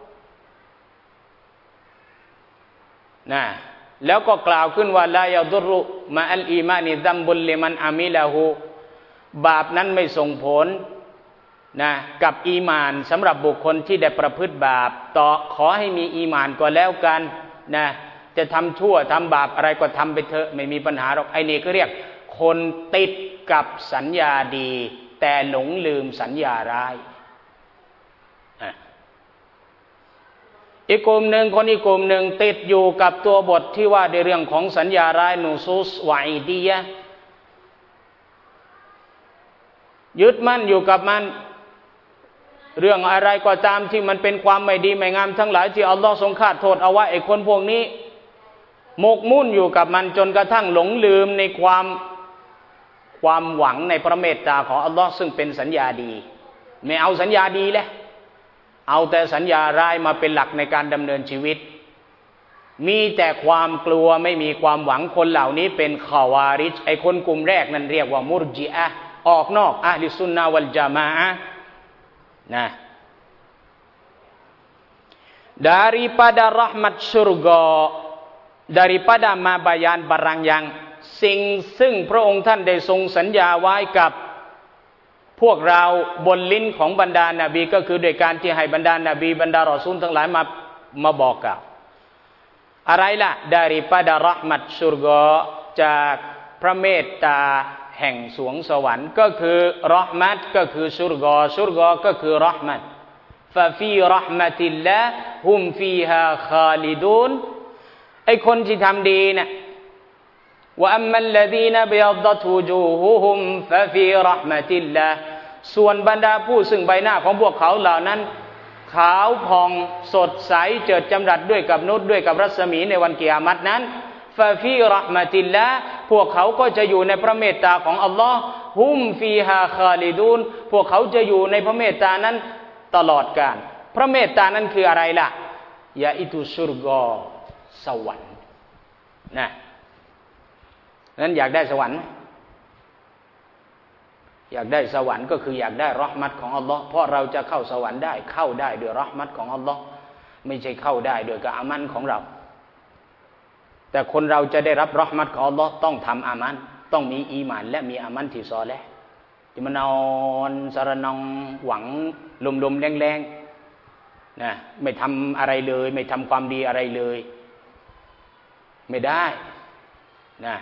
นะแล้วก็กล่าวขึ้นว่าลายาดุรุมาอัลอีมานิซัมบุลลิมันอามิลาหูบาปนั้นไม่ส่งผลนะกับอีมานสำหรับบุคคลที่ได้ประพฤติบาปต่อขอให้มีอีมานก็แล้วกันนะจะทำชั่วทำบาปอะไรก็ทำไปเถอะไม่มีปัญหาหรอกไอ้นี่ก็เรียกคนติดกับสัญญาดีแต่หลงลืมสัญญาร้ายอีกกลุ่มหนึ่งคนอีกกลุ่มหนึ่งติดอยู่กับตัวบทที่ว่าในเรื่องของสัญญาร้ายนูซุสวะอีดียะยึดมั่นอยู่กับมันเรื่องอะไรก็ตามที่มันเป็นความไม่ดีไม่งามทั้งหลายที่อัลลอฮ์ทรงฆาตโทษเอาไว้ไอ้คนพวกนี้หมกมุ่นอยู่กับมันจนกระทั่งหลงลืมในความความหวังในพระเมตตาของอัลลอฮ์ซึ่งเป็นสัญญาดีไม่เอาสัญญาดีแล้วเอาแต่สัญญาร้ายมาเป็นหลักในการดำเนินชีวิตมีแต่ความกลัวไม่มีความหวังคนเหล่านี้เป็นคอวาริจไอ้คนกลุ่มแรกนั้นเรียกว่ามุรจิอะห์ออกนอกอะห์ลิซุนนะฮ์วัลญะมาอะห์นะ daripada rahmat surga daripada ma bayan barang yang สิ่งซึ่งพระองค์ท่านได้ทรงสัญญาไว้กับพวกเราบนลิ้นของบรรดานาบีก็คือโดยการที่ให้บรรดานาบีบรรดารอซูลทั้งหลายมามาบอกกล่าวอะไรล่ะ daripada rahmat surga จากพระเมตตาแห่งสวงสวรรค์ก็คือรอห์มัตก็คือสุรกอสุรกอก็คือรอห์มัตฟะฟีรอห์มัติลลาฮ์ฮุมฟีฮาคาลิดูนไอ้คนที่ทำดีน่ะว่าอัมมัลลซีนะบิยัดดัตวุจูฮุฮุมฟะฟีรอห์มัติลลาฮ์ส่วนบรรดาผู้ซึ่งใบหน้าของพวกเขาเหล่านั้นขาวผ่องสดใสเจิดจำรัดด้วยกับนุชด้วยกับรัศมีในวันกิยามัตนั้นฟะฟีรอห์มัติลลาฮ์พวกเขาก็จะอยู่ในพระเมตตาของอัลลอฮ์ฮุมฟีฮาคาลิดูนพวกเขาจะอยู่ในพระเมตตานั้นตลอดกาลพระเมตตานั้นคืออะไรล่ะยาอิตุสุรกอสวรรค์นะนั้นอยากได้สวรรค์อยากได้สวรรค์ก็คืออยากได้รอห์มัตของอัลลอฮ์เพราะเราจะเข้าสวรรค์ได้เข้าได้ด้วยรอห์มัตของอัลลอฮ์ไม่ใช่เข้าได้ด้วยกับอามันของเราแต่คนเราจะได้รับรอห์มัตของอัลลอฮ์ต้องทำอามันต้องมีอีหม่านและมีอามันที่ซอเลห์ที่มันนอนสารนองหวังลมๆแรงๆนะไม่ทำอะไรเลยไม่ทำความดีอะไรเลยไม่ได้นะ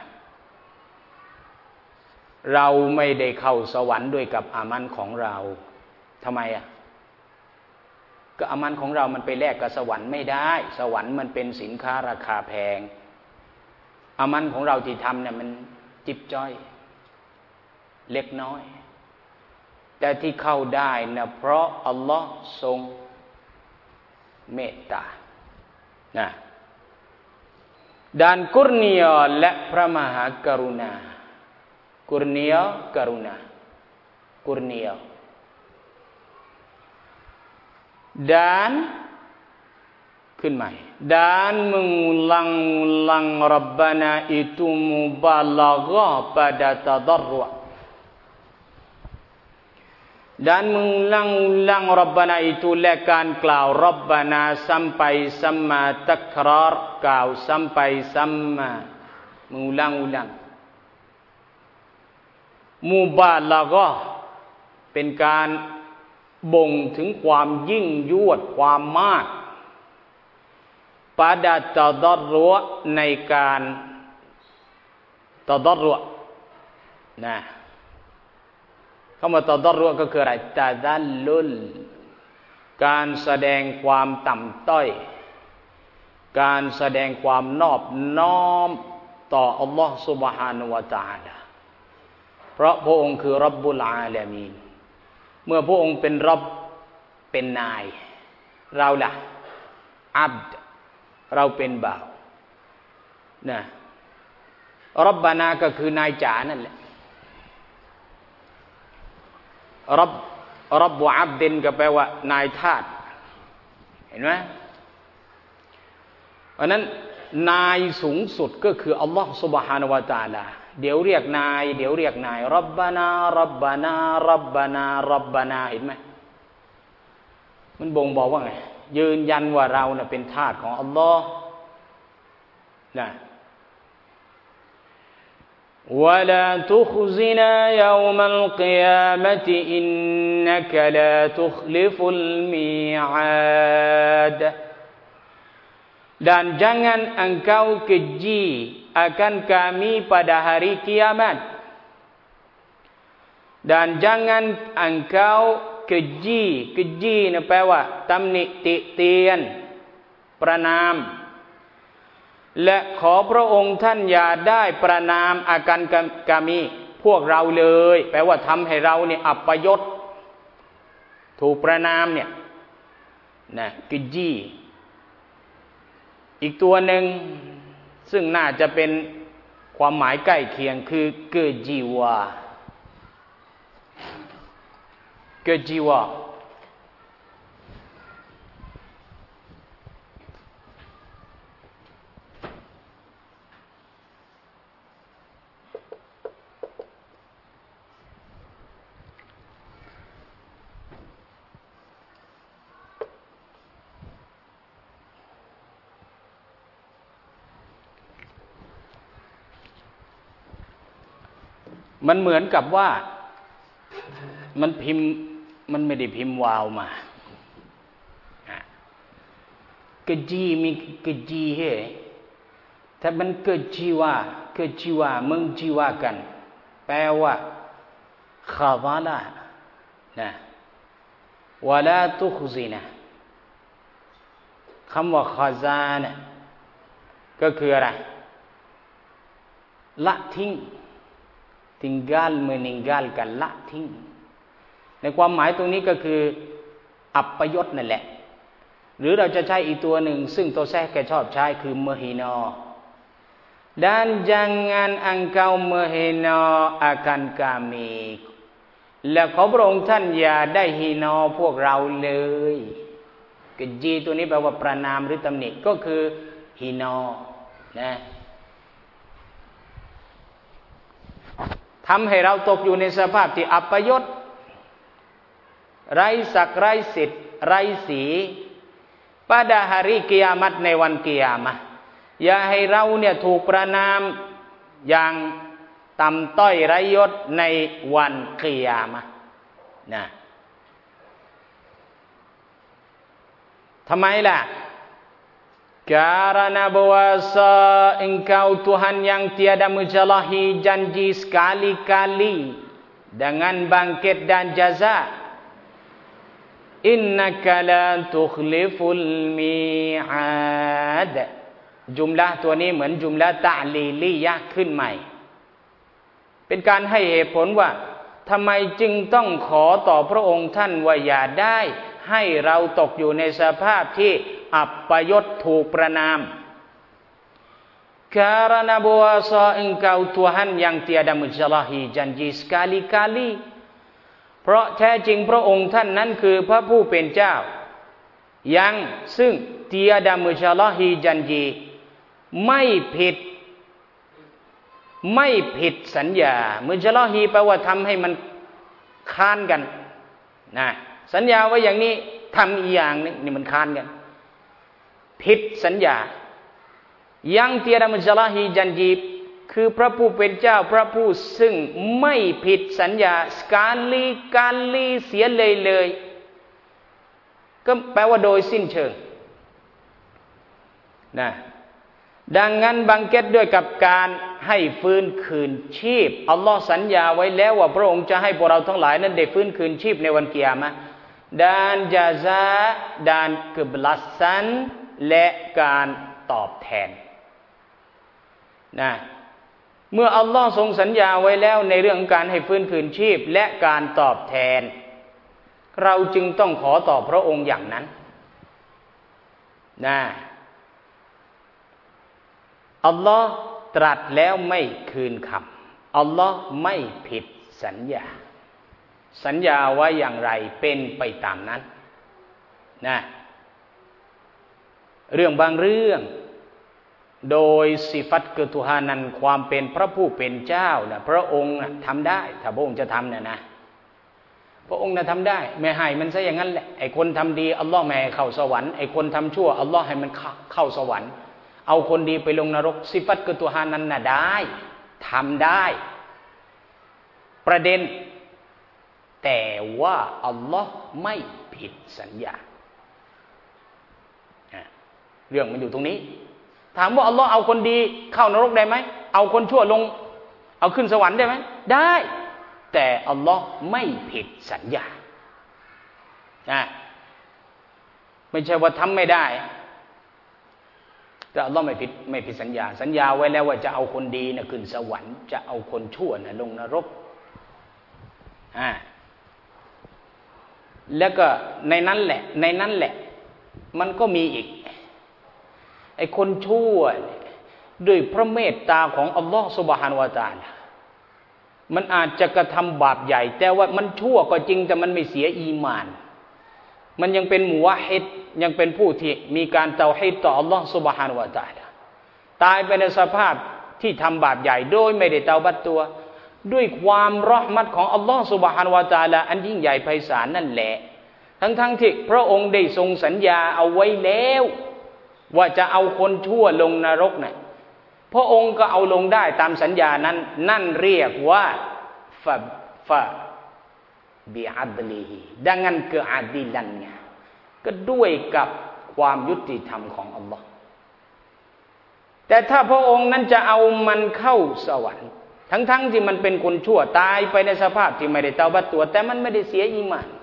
เราไม่ได้เข้าสวรรค์ด้วยกับอามันของเราทำไมอ่ะก็อามันของเรามันไปแลกกับสวรรค์ไม่ได้สวรรค์มันเป็นสินค้าราคาแพงอามันของเราที่ทำเนี่ยมันจิบจ้อยเล็กน้อยแต่ที่เข้าได้นะเพราะอัลลอฮ์ทรงเมตตานะด้านกุรเนียและพระมหากรุณากุรเนียกรุณากุรเนียdan ขึ้นใหม่ dan mengulang-ulang Rabbana itu mubalaghah pada tadarru' dan mengulang-ulang Rabbana itu และการกล่าว Rabbana ซ้ำไปซ้ำมาตักรารกล่าวซ้ำไปซ้ำมา mengulang-ulangมุบาละกะห์เป็นการบ่งถึงความยิ่งยวดความมากปาดะตะดัรรุในการตะดัรรุนะคำว่าตะดัรรุก็คืออะไรตะดัลลุลการแสดงความต่ำต้อยการแสดงความนอบน้อมต่ออัลลอฮฺ سبحانه และ تعالىเพราะพระองค์คือร็อบบุลอาลามีนเมื่อพระองค์เป็นร็อบเป็นนายเราล่ะอับดเราเป็นบ่าวนะร็อบบานาก็คือนายจ๋านั่นแหละร็อบร็อบบุอับดินก็แปลว่านายทาสเห็นไหมเพราะนั้นนายสูงสุดก็คืออัลลอฮฺ سبحانه และ تعالىเดี๋ยวเรียกนายเดี๋ยวเรียกนายรับบานารับบานารับบานารับบานาเห็นไหมมันบ่งบอกว่าไงยืนยันว่าเราเน่ะเป็นทาสของอัลลอฮ์นะวะลาตุคซินายอมอัลกิยามะตอินนักลาตุคลิฟุลมีอาดdan jangan engkau keji akan kami pada hari kiamat dan jangan engkau keji keji นะแปลว่าตำหนิติเตียนประณามและขอพระองค์ท่านอย่าได้ประณามอาการกามีพวกเราเลยแปลว่าทำให้เราเนี่ยอัปยศถูกประณามเนี่ยนะกิจีอีกตัวหนึ่งซึ่งน่าจะเป็นความหมายใกล้เคียงคือเกจีวาเกจีวามันเหมือนกับว่ามันพิมพ์มันไม่ได้พิมพ์วาวมากะจีมีกะจีเฮถ้ามันเกิดจีว่ากะจีว่ามึงจีว่ากันแปลว่าขาวาละนะวะลาตุคซีนะคำว่าขซานะก็คืออะไรละทิ้ง tinggal meninggalkan ละทิ้งในความหมายตรงนี้ก็คืออัปยศนั่นแหละหรือเราจะใช้อีกตัวหนึ่งซึ่งตัวแทรกแกชอบใช้คือเมหินอ dan jangan engkau menghina akan kami และขอพระองค์ท่านอย่าได้หินอพวกเราเลยกะจีตัวนี้แปลว่าประนามหรือตำหนิก็คือหินอนะทำให้เราตกอยู่ในสภาพที่อัปยศไร้ศักดิ์ไร้สิทธิ์ไร้สี pada hari kiamat ในวันกิยามะห์อย่าให้เราเนี่ยถูกประนามอย่างต่ำต้อยไร้ยศในวันกิยามะห์นะทำไมล่ะ karena bahwa engkau Tuhan yang tiada menjalahi janji sekali-kali dengan bangkit dan jaza innaka la tukhliful mi'ad จุมละตัวนี้เหมือนจุมละตะลีลียะขึ้นใหม่เป็นการให้เหตุผลว่าทำไมจึงต้องขอต่อพระองค์ท่านว่าอย่าได้ให้เราตกอยู่ในสภาพที่อัปยศถูกประนาม karena bahwa engkau Tuhan yang tiada menjalahi janji sekali-kali เพราะแท้จริงพระองค์ท่านนั้นคือพระผู้เป็นเจ้ายังซึ่ง tiada menjalahi janji ไม่ผิดไม่ผิดสัญญา menjalahi แปลว่าทำให้มันค้านกันนะสัญญาไว้อย่างนี้ทำอีกอย่างนึงนี่มันค้านกันผิดสัญญายัง tiada menjalahi janji คือพระผู้เป็นเจ้าพระผู้ซึ่งไม่ผิดสัญญา sekali kali เสียเลยเลยก็แปลว่าโดยสิ้นเชิงนะดังนั้นบังเก็ตด้วยกับการให้ฟื้นคืนชีพอัลลอฮ์สัญญาไว้แล้วว่าพระองค์จะให้พวกเราทั้งหลายนั้นได้ฟื้นคืนชีพในวันกิยามะห์dan jaza dan kebalasan และการตอบแทนนะเมื่ออัลลอฮ์ทรงสัญญาไว้แล้วในเรื่องการให้ฟื้นคืนชีพและการตอบแทนเราจึงต้องขอต่อพระองค์อย่างนั้นนะอัลลอฮ์ตรัสแล้วไม่คืนคำอัลลอฮ์ไม่ผิดสัญญาสัญญาว่าอย่างไรเป็นไปตามนั้นนะเรื่องบางเรื่องโดยสิฟัตคือตุฮานันความเป็นพระผู้เป็นเจ้านะพระองค์ทำได้ถ้าพระองค์จะทำเนี่ยนะพระองค์น่ะทำได้ไม่ให้มันซะอย่างนั้นแหละไอ้คนทำดีอัลลอฮ์ไม่ให้เข้าสวรรค์ไอ้คนทำชั่วอัลลอฮ์ให้มันเข้าสวรรค์เอาคนดีไปลงนรกสิฟัตคือตุฮานันน่ะได้ทำได้ประเด็นแต่ว่าอัลลอฮ์ไม่ผิดสัญญาเรื่องมันอยู่ตรงนี้ถามว่าอัลลอฮ์เอาคนดีเข้านรกได้ไหมเอาคนชั่วลงเอาขึ้นสวรรค์ได้ไหมได้แต่อัลลอฮ์ไม่ผิดสัญญานะไม่ใช่ว่าทำไม่ได้แต่อัลลอฮ์ไม่ผิดไม่ผิดสัญญาสัญญาไว้แล้วว่าจะเอาคนดีนะขึ้นสวรรค์จะเอาคนชั่วนะลงนรกอ่าแล้วก็ในนั้นแหละในนั้นแหละมันก็มีอีกไอ้คนชั่วด้วยพระเมตตาของอัลลอฮฺซุบฮานะฮูวะตะอาลามันอาจจะกระทำบาปใหญ่แต่ว่ามันชั่วก็จริงแต่มันไม่เสียอีมานมันยังเป็นมุวะฮิดยังเป็นผู้ที่มีการเตาฮีดต่ออัลลอฮฺซุบฮานะฮูวะตะอาลาตายไปในสภาพที่ทำบาปใหญ่โดยไม่ได้เตาบัตตัวด้วยความเราะห์มัตของอัลลอฮฺซุบฮานะฮูวะตะอาลาอันยิ่งใหญ่ไพศาลนั่นแหละทั้งๆที่พระองค์ได้ทรงสัญญาเอาไว้แล้วว่าจะเอาคนชั่วลงนรกน่ะพระองค์ก็เอาลงได้ตามสัญญานั้นนั่นเรียกว่า fa fa bi'adlihi dengan keadilannyaก็ด้วยกับความยุติธรรมของอัลลอฮ์แต่ถ้าพระองค์นั้นจะเอามันเข้าสวรรค์ทั้งๆที่มันเป็นคนชั่วตายไปในสภาพที่ไม่ได้เตาบัตตัวแต่มันไม่ได้เสียอีหม่าน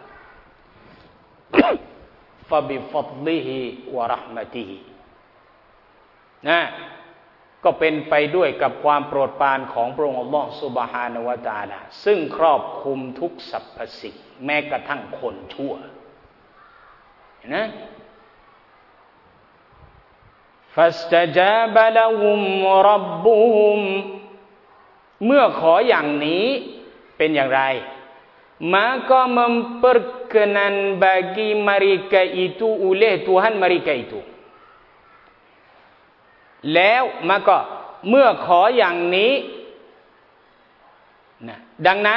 ฟะบิฟัฎลิฮิวะเราะห์มะติฮินะก็เป็นไปด้วยกับความโปรดปรานของพระองค์อัลลอฮฺซุบฮานะฮูวะตะอาลาซึ่งครอบคลุมทุกสรรพสิ่งแม้กระทั่งคนชั่วนะฟัสตะญาบะละฮุมร็อบบุฮุมเมื่อขออย่างนี้เป็นอย่างไร maka memperkenan bagi mereka itu oleh Tuhan mereka itu แล้ว maka เมื่อขออย่างนี้นะดังนั้น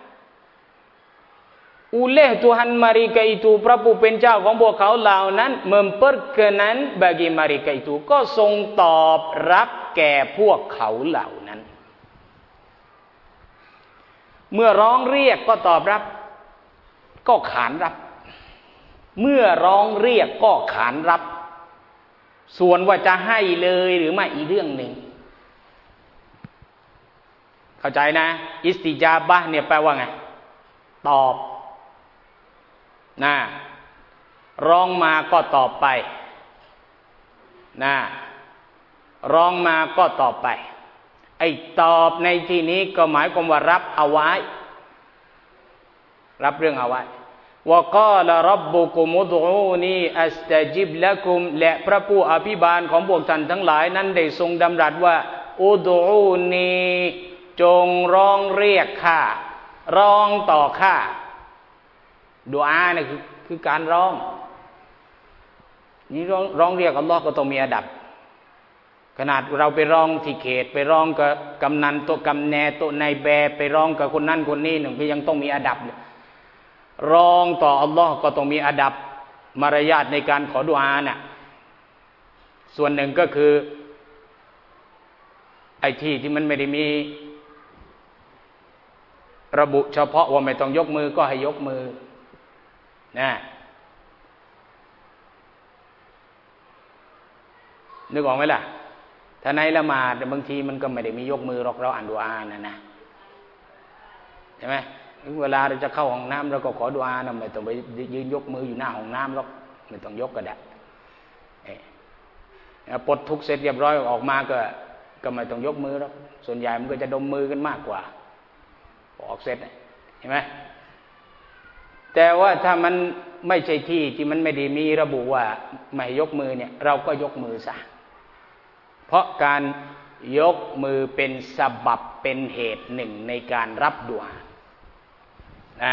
oleh Tuhan mereka itu พระผู้เป็นเจ้าของพวกเขาเหล่านั้น memperkenan bagi mereka itu ก็ทรงตอบรับแก่พวกเขาเหล่านั้นเมื่อร้องเรียกก็ตอบรับก็ขานรับเมื่อร้องเรียกก็ขานรับส่วนว่าจะให้เลยหรือไม่อีกเรื่องหนึ่งเข้าใจนะอิสติญาบะห์เนี่ยแปลว่าไงตอบนะร้องมาก็ตอบไปนะร้องมาก็ตอบไปไอ้ตอบในที่นี้ก็หมายความว่ารับเอาไว้รับเรื่องเอาไว้วะกาลรับบุกุมุดอูนีอัสตะจิบละกุมและพระผู้อภิบาลของพวกท่านทั้งหลายนั้นได้ทรงดำรัสว่าอุดูอูนีจงร้องเรียกข้าร้องต่อข้าดุอาเนี่ยคือคือการร้องนี่ร้องร้องเรียกอัลลอฮ์ก็ต้องมีอาดับขนาดเราไปร้องที่เขตไปร้องกับกำนันโตกำแนโตนายแบไปร้องกับคนนั้นคนนี้หนึ่งก็ยังต้องมีอาดับร้องต่ออัลลอฮ์ก็ต้องมีอาดับมารยาทในการขอดุอาน่ะส่วนหนึ่งก็คือไอ้ที่ที่มันไม่ได้มีระบุเฉพาะว่าไม่ต้องยกมือก็ให้ยกมือนะนึกออกไหมล่ะถ้าในละหมาดบางทีมันก็ไม่ได้มียกมือหรอกเราอ่านดุอานะนะใช่ไหมเวลาเราจะเข้าห้องน้ำเราก็ขอดุอานะไม่ต้องไปยืนยกมืออยู่หน้าห้องน้ำหรอกไม่ต้องยกก็ได้ปลดทุกเสร็จเรียบร้อยออกมาก็ก็ไม่ต้องยกมือหรอกส่วนใหญ่มันก็จะดมมือกันมากกว่าออกเสร็จเห็นไหมแต่ว่าถ้ามันไม่ใช่ที่ที่มันไม่ได้มีระบุว่าไม่ยกมือเนี่ยเราก็ยกมือซะเพราะการยกมือเป็นสะบับเป็นเหตุหนึ่งในการรับดุอาอ่า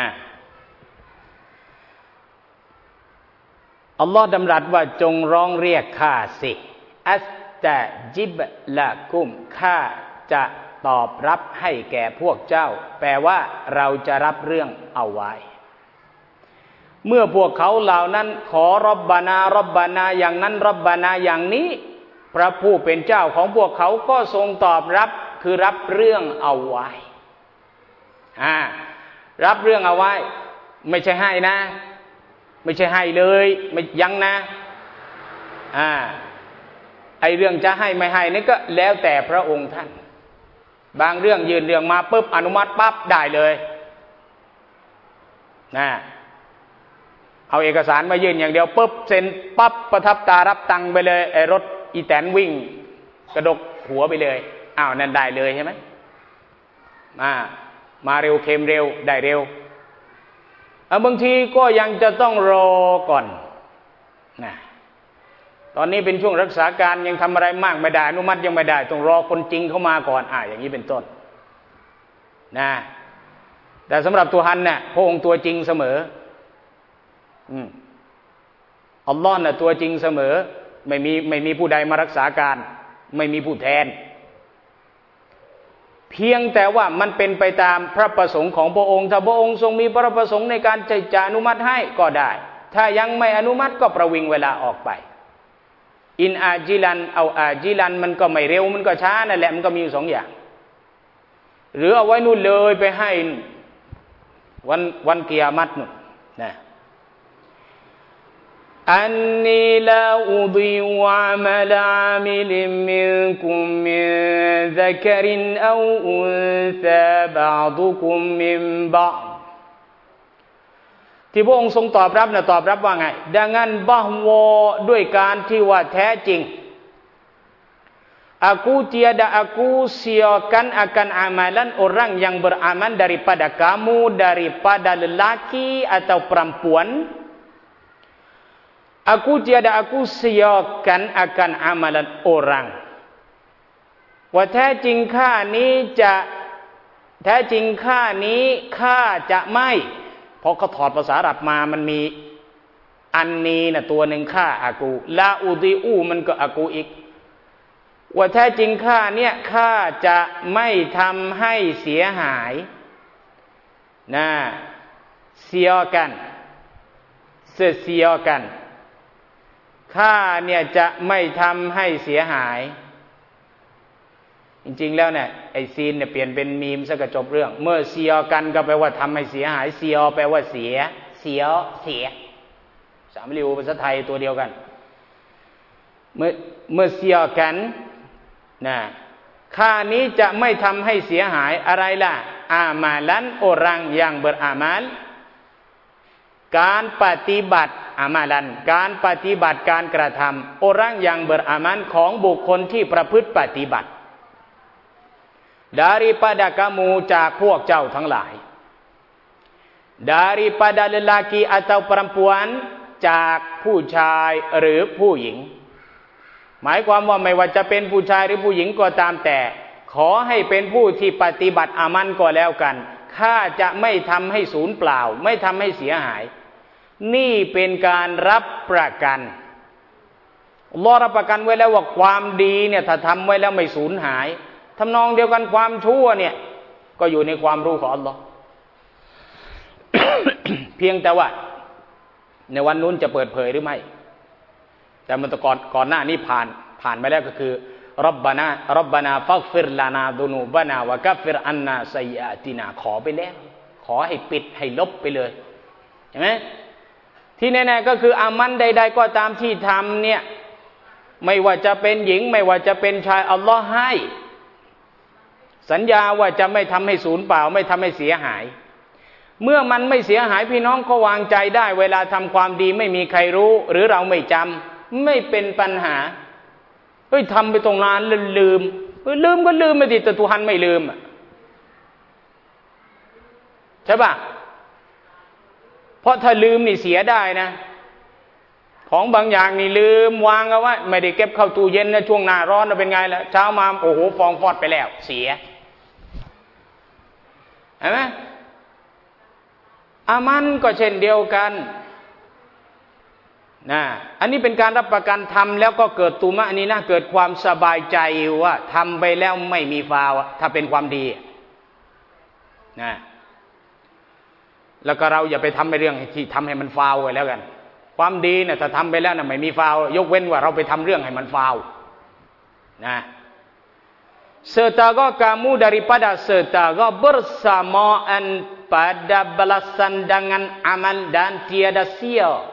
อัลลอฮ์ดำรัสว่าจงร้องเรียกข้าสิอัสตะจิบละกุมข้าจะตอบรับให้แก่พวกเจ้าแปลว่าเราจะรับเรื่องเอาไว้เมื่อพวกเขาเหล่านั้นขอรับบานารับบานาอย่างนั้นรับบานาอย่างนี้พระผู้เป็นเจ้าของพวกเขาก็ทรงตอบรับคือรับเรื่องเอาไว้อ่ารับเรื่องเอาไว้ไม่ใช่ให้นะไม่ใช่ให้เลยไม่ยังนะอ่าไอเรื่องจะให้ไม่ให้นี่ก็แล้วแต่พระองค์ท่านบางเรื่องยื่นเรื่องมาปุ๊บอนุมัติปั๊บได้เลยนะเอาเอกสารมายื่นอย่างเดียวปุ๊บเซ็นปั๊บประทับตารับตังค์ไปเลยไอรถอีแตนวิ่งกระดกหัวไปเลยอ้าวนั่นได้เลยใช่ไหมมามาเร็วเค็มเร็วได้เร็วเอาบางทีก็ยังจะต้องรอก่อนนะตอนนี้เป็นช่วงรักษาการยังทำอะไรมากไม่ได้อนุมัติยังไม่ได้ต้องรอคนจริงเข้ามาก่อนอ่าอย่างนี้เป็นต้นนะแต่สำหรับตัวฮันเนี่ยพระองค์ตัวจริงเสมออืมอัลลอฮ์น่ะตัวจริงเสมอไม่มีไม่มีผู้ใดมารักษาการไม่มีผู้แทนเพียงแต่ว่ามันเป็นไปตามพระประสงค์ของพระองค์ถ้าพระองค์ทรงมีพระประสงค์ในการจะอนุมัติให้ก็ได้ถ้ายังไม่อนุมัติก็ประวิงเวลาออกไปอินอาจิลันเอาอาจิลันมันก็ไม่เร็วมันก็ช้านั่นแหละมันก็มีอยู่สองอย่างหรือเอาไว้นู่นเลยไปให้วันวันกิยามัตนู่นนะอันนีลาอุดิวะมะลามิลิมมินกุมมินซักรินเอาอุนซาบะอดุกุมมินบะอ์ที่พระองค์ทรงตอบรับนะตอบรับว่าไงดังนั้นบะฮวอด้วยการที่ว่าแท้จริงaku tiada aku siakan akan amalan orang yang beramal daripada kamu daripada lelaki atau perempuan aku tiada aku siakan akan amalan orang ว่าแท้จริงข้านี้จะแท้จริงข้านี้ข้าจะไม่เพราะเขาถอดภาษาอาหรับมามันมีอันนี้นะตัวหนึ่งข้าอากูลาอูดิอูมันก็อากูอีกว่าแท้จริงข้าเนี่ยข้าจะไม่ทำให้เสียหายนะเสียกันเสียเสียกันข้าเนี่ยจะไม่ทำให้เสียหายจริงๆแล้วเนี่ยไอซีนเนี่ยเปลี่ยนเป็นมีมซะก็จบเรื่องเมื่อเสียกันก็แปลว่าทำให้เสียหายเสียแปลว่าเสียเสียเสียสามริวภาษาไทยตัวเดียวกันเมื่อเมื่อเสียกันนะข้านี้จะไม่ทำให้เสียหายอะไรล่ะอามาลันorang yang beramalการปฏิบัติอามาลันการปฏิบัติการกระทำ orang yang beramal ของบุคคลที่ประพฤติปฏิบัติ daripada kamu จากพวกเจ้าทั้งหลาย daripada lelaki atau perempuan จากผู้ชายหรือผู้หญิงหมายความว่าไม่ว่าจะเป็นผู้ชายหรือผู้หญิงก็ตามแต่ขอให้เป็นผู้ที่ปฏิบัติอามันก็แล้วกันข้าจะไม่ทำให้สูญเปล่าไม่ทำให้เสียหายนี่เป็นการรับประกันอัลเลาะห์รับประกันไว้แล้วว่าความดีเนี่ยถ้าทำไว้แล้วไม่สูญหายทำนองเดียวกันความชั่วเนี่ยก็อยู่ในความรู้ของอัลเลาะห์ เพียงแต่ว่าในวันนู้นจะเปิดเผยหรือไม่แต่มันตะก่อนก่อนหน้านี้ผ่านผ่านไปแล้วก็คือรับบานารับบานาฟักฟิรลานาดุนูบานาวะกัฟฟิรอันนาไซยาตินาขอไปแล้วขอให้ปิดให้ลบไปเลยเห็นไหมที่แน่ๆก็คืออามันใดๆก็ตามที่ทำเนี่ยไม่ว่าจะเป็นหญิงไม่ว่าจะเป็นชายอัลลอฮ์ให้สัญญาว่าจะไม่ทำให้สูญเปล่าไม่ทำให้เสียหายเมื่อมันไม่เสียหายพี่น้องก็วางใจได้เวลาทำความดีไม่มีใครรู้หรือเราไม่จำไม่เป็นปัญหาเฮ้ยทำไปตรงนั้นลืมเฮ้ยลืมก็ลืมไม่ติดแต่ตุฮันไม่ลืมใช่ป่ะเพราะถ้าลืมนี่เสียได้นะของบางอย่างนี่ลืมวางเอาไว้ไม่ได้เก็บเข้าตู้เย็นนะช่วงหน้าร้อนเป็นไงล่ะเช้ามาโอ้โหฟองฟอดไปแล้วเสียเห็นไหมอามันก็เช่นเดียวกันนะอันนี้เป็นการรับประกันทำแล้วก็เกิดตุมะนี่นะเกิดความสบายใจว่าทำไปแล้วไม่มีฟาวถ้าเป็นความดีนะแล้วก็เราอย่าไปทำในเรื่องที่ทำให้มันฟาวไว้แล้วกันความดีเนี่ยถ้าทำไปแล้วนะไม่มีฟาวยกเว้นว่าเราไปทำเรื่องให้มันฟาวนะ Setaga kamu daripada setaga bersamaan pada balasan dengan amal dan tiada sia.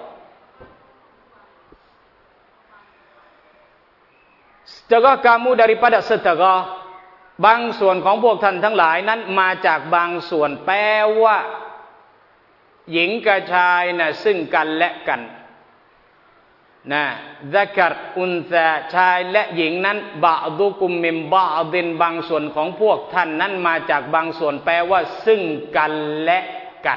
Setaga kamu daripada setaga บางส่วนของพวกท่านทั้งหลายนั้นมาจากบางส่วนแปลว่าหญิงกับชายนะซึ่งกันและกันนะซักรอุนซาชายและหญิงนั้นบะดุกุมมิมบะดินบางส่วนของพวกท่านนั้นมาจากบางส่วนแปลว่าซึ่งกันและกัน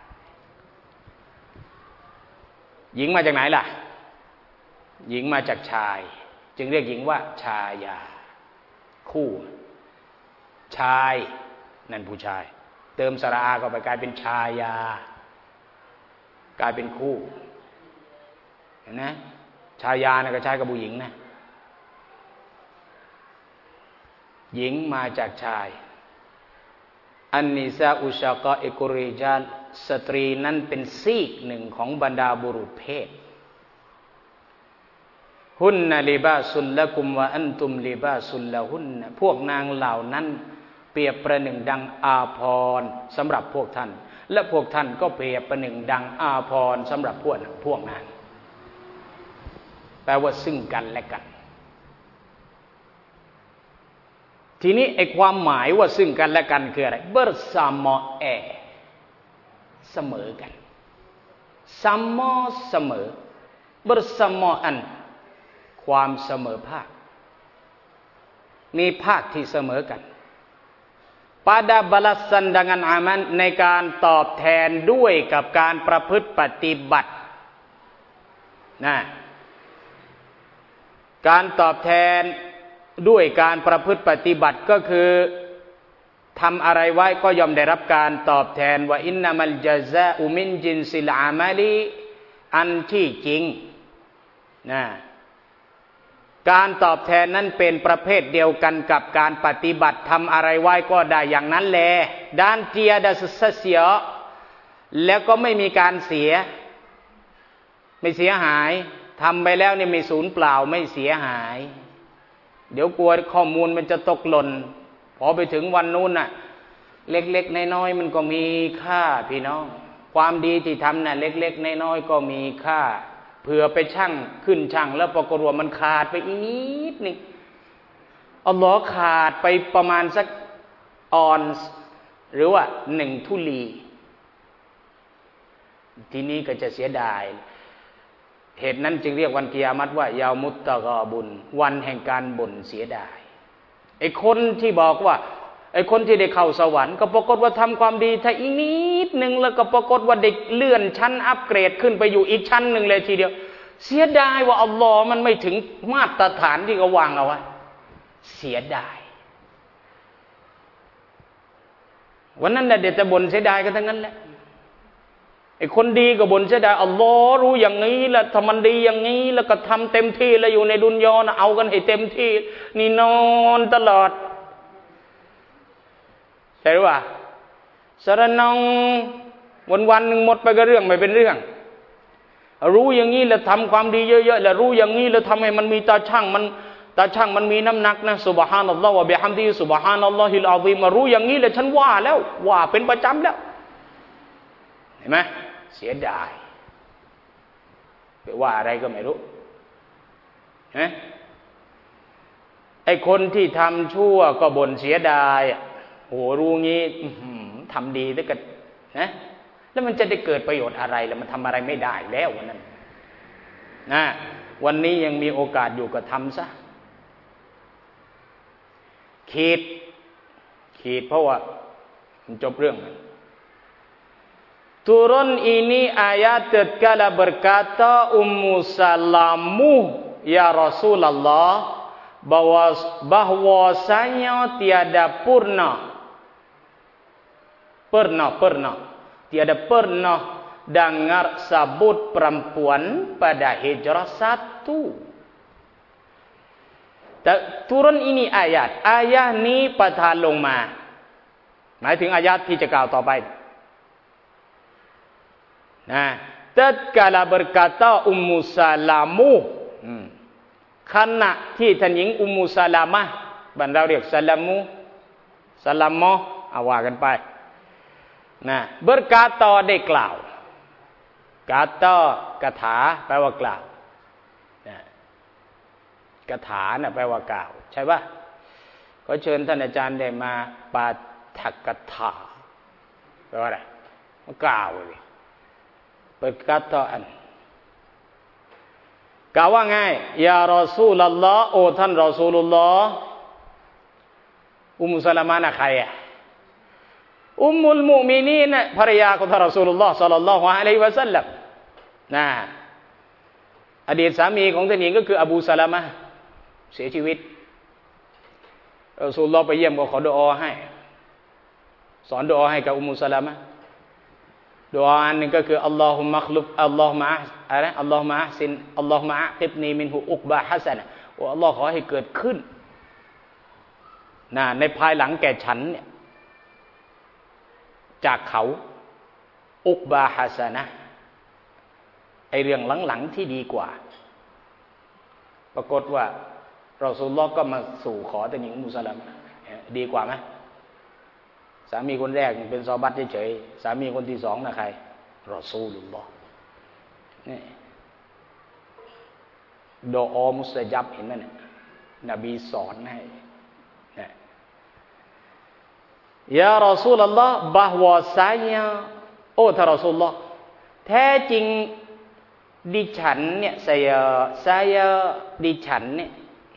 หญิงมาจากไหนล่ะหญิงมาจากชายจึงเรียกหญิงว่าชายาคู่ชายนั่นผู้ชายเติมสระอาเข้าไปกลายเป็นชายากลายเป็นคู่เห็นไหมชายานะก็ใช้กับผู้หญิงนะหญิงมาจากชายอันนิซาอุชากะอิกุริจาลสตรีนั้นเป็นซีกหนึ่งของบรรดาบุรุษเพศหุนนะลิบาสุลละกุมวะอันตุมลิบาสุลละหุนนะพวกนางเหล่านั้นเปรียบประหนึ่งดังอาภรณ์สำหรับพวกท่านและพวกท่านก็เปรียบประหนึ่งดังอาภรณ์สำหรับพวกพวกนั้นแปลว่าซึ่งกันและกันทีนี้ไอ้ความหมายว่าซึ่งกันและกันคืออะไรเบอร์ซามอแอเสมอกันซัมมอเสมอเบอร์ซามออันความเสมอภาคมีภาคที่เสมอกันpada balasan dengan amal ในการตอบแทนด้วยกับการประพฤติปฏิบัตินะการตอบแทนด้วยการประพฤติปฏิบัติก็คือทำอะไรไว้ก็ย่อมได้รับการตอบแทนว่าอินนามัลญะซาอุมินจินซิลอามัลีอันที่จริงนะการตอบแทนนั้นเป็นประเภทเดียวกันกับการปฏิบัติทำอะไรไว้ก็ได้อย่างนั้นแลด้านเจียดาสเสียแล้วก็ไม่มีการเสียไม่เสียหายทำไปแล้วเนี่ยไม่สูญเปล่าไม่เสียหายเดี๋ยวกลัวข้อมูลมันจะตกหล่นพอไปถึงวันนู้นน่ะเล็กๆน้อยๆมันก็มีค่าพี่น้องความดีที่ทำน่ะเล็กๆน้อยๆก็มีค่าเผื่อไปชั่งขึ้นชั่งแล้วปรากฏว่ามันขาดไปอีกนิดนึงอัลลอฮ์ขาดไปประมาณสักออนซ์หรือว่าหนึ่งทุลีทีนี้ก็จะเสียดายเหตุนั้นจึงเรียกวันกิยามัตว่ายามุตตะกอบุญวันแห่งการบ่นเสียดายไอ้คนที่บอกว่าไอ้คนที่ได้เข้าสวรรค์ก็ปรากฏว่าทำความดีถ้าอีกนิดนึงแล้วก็ปรากฏว่าได้เลื่อนชั้นอัปเกรดขึ้นไปอยู่อีกชั้นหนึ่งเลยทีเดียวเสียดายว่าอัลลอฮ์มันไม่ถึงมาตรฐานที่เขาวางเอาไว้เสียดายวันนั้นน่ะเดี๋ยวจะบ่นเสียดายกันทั้งนั้นแหละไอ้คนดีก็บ่นเสียดายอัลลอฮ์รู้อย่างนี้แล้วทำมันดีอย่างนี้แล้วก็ทำเต็มที่แล้วอยู่ในดุนยอนะเอากันให้เต็มที่นี่นอนตลอดใช่หรือเปล่าสารนองวันวันหนึ่งหมดไปก็เรื่องไม่เป็นเรื่องรู้อย่างนี้แล้วทำความดีเยอะๆแล้วรู้อย่างนี้แล้วทำให้มันมีตาช่างมันตาช่างมันมีน้ำหนักนะซุบฮานัลลอฮ์วะบิฮัมดิฮิซุบฮานัลลอฮิลอาซีมมารู้อย่างนี้แล้วฉันว่าแล้วว่าเป็นประจำแล้วเห็นไหมเสียดายไปว่าอะไรก็ไม่รู้เห็นไอ้คนที่ทำชั่วก็บ่นเสียดายโอ้รู้งี้ทำดีแล้วก็นะแล้วมันจะได้เกิดประโยชน์อะไรแล้วมันทำอะไรไม่ได้แล้ววันนั้นนะวันนี้ยังมีโอกาสอยู่ก็ทำซะขีดขีดเพราะว่ามันจบเรื่องturun ini ayat tatkala berkata Ummu Salamu ya Rasulullah bahwa bahwasanya tiada purna pernah pernah tiada pernah dengar sabut perempuan pada hijrah satu. Turun ini ayat ayatนี้ประทานลงมาหมายถึงอายะที่จะกล่าวต่อไปนะtatkala berkata Ummu Salamuขณะที่ท่านหญิงอุมมุสลามะบ้านเราเรียกสลามูสลามมอเอาว่ากันไปนะเบอร์กาตอได้กล่าวกาตอกถาแปลว่ากล่าวนะกถาน่ะแปลว่ากล่าวใช่ป่ะก็เชิญท่านอาจารย์ได้มาปาฐกถาแปลว่าอะไรมากล่าวเลยเบอร์กาตออันกล่าวว่าไงยารอซูลุลลอฮ์โอ้ท่านรอซูลุลลอฮ์อุมมุสลามะน่ะใครอ่ะอุมมุลมุมินีนน่ะภรรยาของท่านรอซูลุลลอฮ์ศ็อลลัลลอฮุอะลัยฮิวะซัลลัมนะอดีตสามีของท่านหญิงก็คืออบูซะลามะห์เสียชีวิตรอซูลุลลอฮ์ไปเยี่ยมก็ขอดุอาให้สอนดุอาให้กับอุมมุสลามะห์ดุอาอันนึงก็คืออัลลอฮุมะคลุฟอัลลอฮุมะอะไรอัลลอฮุมะอัห์ซินอัลลอฮุมะอักิบนีมินฮุอุกบะฮะซะนะโอ้อัลลอฮ์ขอให้เกิดขึ้นนะในภายหลังแก่ฉันเนี่ยจากเขาอุกบะฮะซะนะไอเรื่องหลังๆที่ดีกว่าปรากฏว่ารอซูลุลลอฮ์ก็มาสู่ขอแต่หญิงมุสลิมดีกว่าไหมสามีคนแรกเป็นซอบัตเฉยๆสามีคนที่สองนะใครรอซูลุลลอฮ์นี่ดออมุสตัญับเห็นไหมเนี่ยนบีสอนให้เนี่ยยารอซูลุลลอฮ์ bahwasanya โอ้ท่านรอซูลุลลอฮ์แท้จริงดิฉันเนี่ย saya saya ดิฉันเนี่ย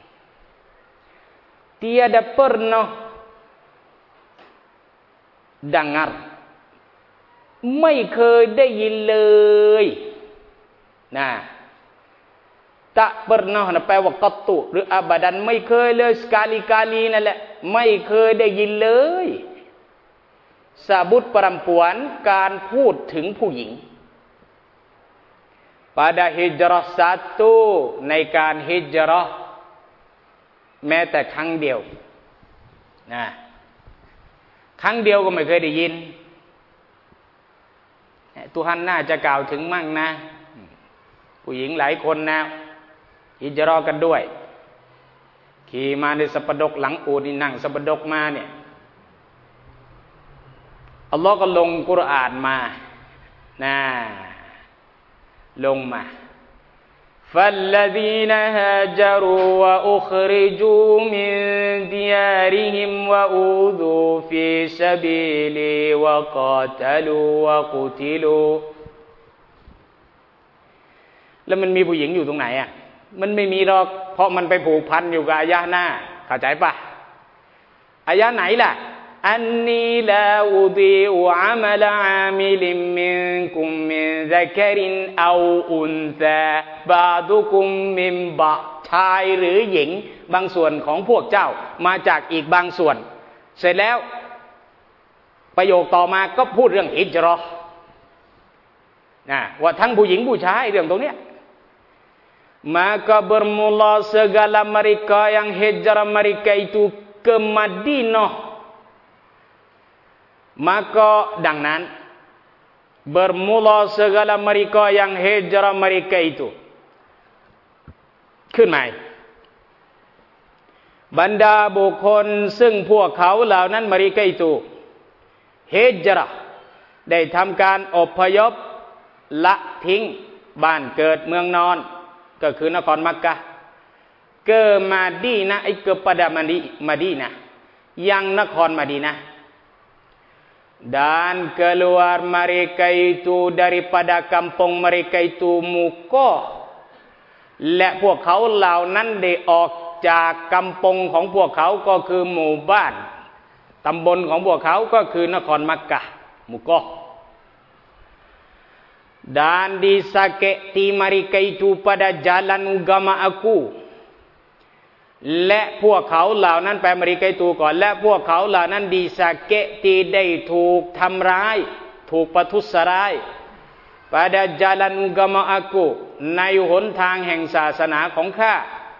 tiada pernah dengar ไม่เคยได้ยินเลยนะตะปรนะนะแปลว่ากัตตุหรืออับดันไม่เคยเลย sekali-kali นั่นแหละไม่เคยได้ยินเลยsebut perempuan การพูดถึงผู้หญิง pada hijrah satu ในการฮิจเราะห์แม้แต่ครั้งเดียวนะครั้งเดียวก็ไม่เคยได้ยินตุฮันน่าจะกล่าวถึงมั่งนะผู้หญิงหลายคนนะฮิจเราะห์กันด้วยขี่มาในสัปดกหลังอูฐนี่นั่งสัปดกมาเนี่ยอัลลอฮ์ก็ลงกุรอานมานะลงมา فالذين هاجروا وأخرجوا من ديارهم وأوذوا في سبيلي وقاتلوا وقتلوا แล้วมันมีผู้หญิงอยู่ตรงไหนอ่ะมันไม่มีหรอกเพราะมันไปผูกพันอยู่กับอายะห์หน้าเข้าใจปะอายะห์ไหนล่ะอันนีลาอุดีอุอามัลอามิลิมมินกุมมินซักรินเอาอุนซาบาดุกุมมินบะชายหรือหญิงบางส่วนของพวกเจ้ามาจากอีกบางส่วนเสร็จแล้วประโยคต่อมาก็พูดเรื่องฮิจเราะห์นะว่าทั้งผู้หญิงผู้ชายเรื่องตรงเนี้ยmaka bermula segala mereka yang hijrah mereka itu ke Madinah maka ดังนั้น bermula segala mereka yang hijrah mereka itu ขึ้นใหม่บรรดาบุคคลซึ่งพวกเขาเหล่านั้น mereka itu ฮิจเราะห์ได้ทำการอพยพละทิ้งบ้านเกิดเมืองนอนก็คือนครมักกะห์ ke Madinah kepada Madinah yang นครมะดีนะห์ dan keluar mereka itu daripada kampung mereka itu Muqah และพวกเขาเหล่านั้นได้ออกจากกำปงของพวกเขาก็คือหมู่บ้านตำบลของพวกเขาก็คือนครมักกะห์มุกอ dan disakiti mereka itu pada jalan agama aku และพวกเขาเหล่านั้นไปอเมริกาตูก่อนและพวกเขาเหล่านั้นดีสาเกตีได้ถูกทำร้ายถูกประทุษร้าย pada jalan agama aku ในหนทางแห่งศาสนาของข้า